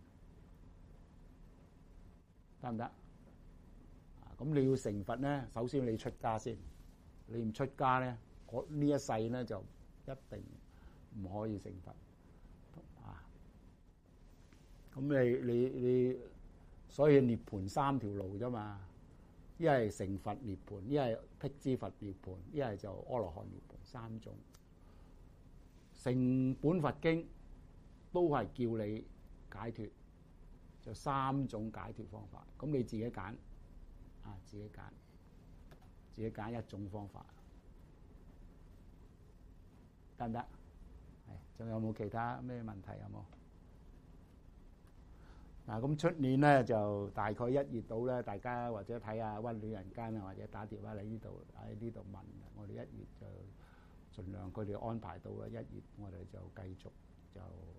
得唔得？咁你要成佛咧，首先你出家先。你唔出家咧，我呢一世咧就一定唔可以成佛啊！咁你你你，所以涅槃三條路啫嘛。一係成佛涅槃，一係辟支佛涅槃，一係就阿羅漢涅槃，三種。成本佛經都係叫你解脫，就三種解脫方法。咁你自己揀。啊！自己揀，自己揀一種方法，得唔得？係，仲有冇其他咩問題？有冇？ 嗱，咁出年咧就大概一月到咧，大家或者睇下溫暖人間啊，或者打電話嚟呢度喺呢度問，我哋一月就盡量佢哋安排到啦。一月我哋就繼續就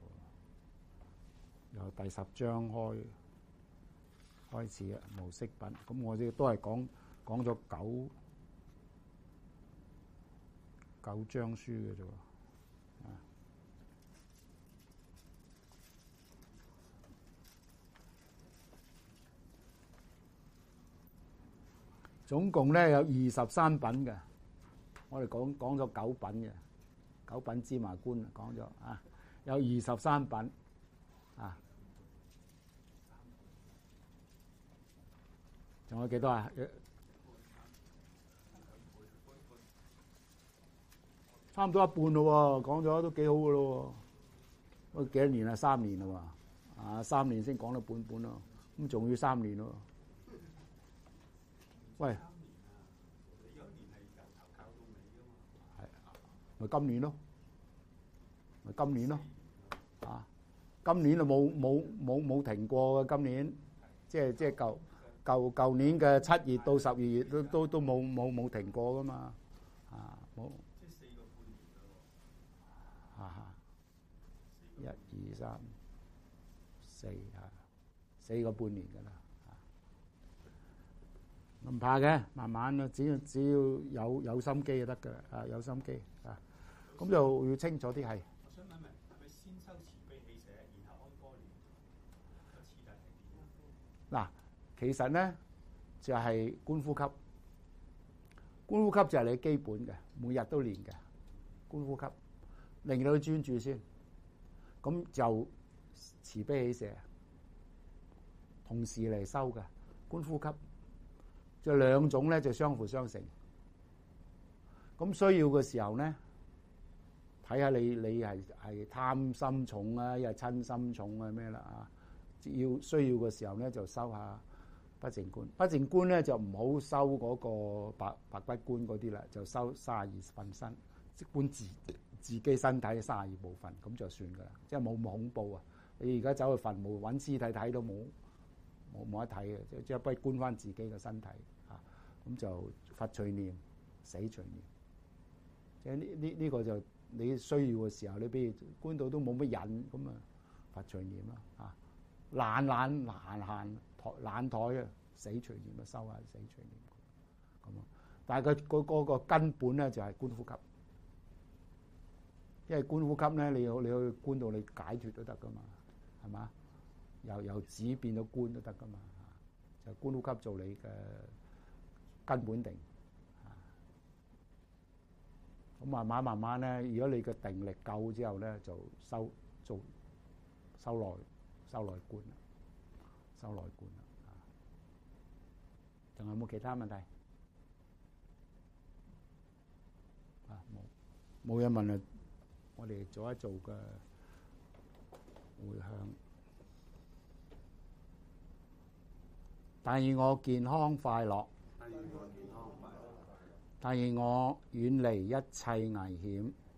由第十章開開始啊，無飾品。咁我哋都係講講咗九九章書嘅啫喎。總共咧有二十三品嘅，我哋講講咗九品嘅，九品芝麻官講咗啊，有二十三品啊，仲有幾多啊？差唔多一半咯喎，講咗都幾好嘅咯喎，都幾多年啊？三年啦喎，啊三年先講到半本咯，咁仲要三年咯。喂， 你有一年係由頭教到尾㗎嘛？ 係，咪今年咯，咪今年咯，啊，今年就冇冇冇冇停過嘅，今年即係即係舊舊舊年嘅七月到十二月都都都冇冇冇停過㗎嘛，啊冇。 即係四個半年啦喎。 啊哈，一二三四啊，四個半年㗎啦。唔怕嘅，慢慢啦，只要只要有有心機就得㗎，啊有心機啊，咁就要清楚啲係。 我想問問，係咪先修慈悲喜捨，然後安歌念？個次第係點啊？ 嗱，其實咧就係觀呼吸，觀呼吸就係你基本嘅，每日都練嘅觀呼吸，令到佢專注先，咁就慈悲喜捨同時嚟修嘅觀呼吸。就兩種咧，就相輔相成。咁需要嘅時候咧，睇下你你係係貪心重啊，又係親心重啊咩啦啊？要需要嘅時候咧，就修下不淨觀。不淨觀咧就唔好修嗰個白白骨觀嗰啲啦，就修三十二分身，即觀自自己身體嘅三十二部分，咁就算噶啦，即係冇咁恐怖啊！你而家走去墳墓揾屍體睇都冇冇冇得睇嘅，即即係不如觀翻自己嘅身體。咁就佛隨念，死隨念，即係呢呢呢個就你需要嘅時候，你比如觀到都冇乜癮，咁啊佛隨念啦，啊懶懶懶閒台懶台啊，死隨念啊，收下死隨念咁啊。但係佢嗰嗰個根本咧就係觀呼吸，因為觀呼吸咧，你要你去觀到你解脫都得噶嘛，係嘛？由由止變到觀都得噶嘛，就觀呼吸做你嘅根本定，咁慢慢慢慢咧，如果你嘅定力夠之後咧，就收做收內收內觀啦，收內觀啦。仲有冇其他問題？啊冇冇嘢問啊！我哋做一做嘅回向，但願我健康快樂。但願我遠離一切危險，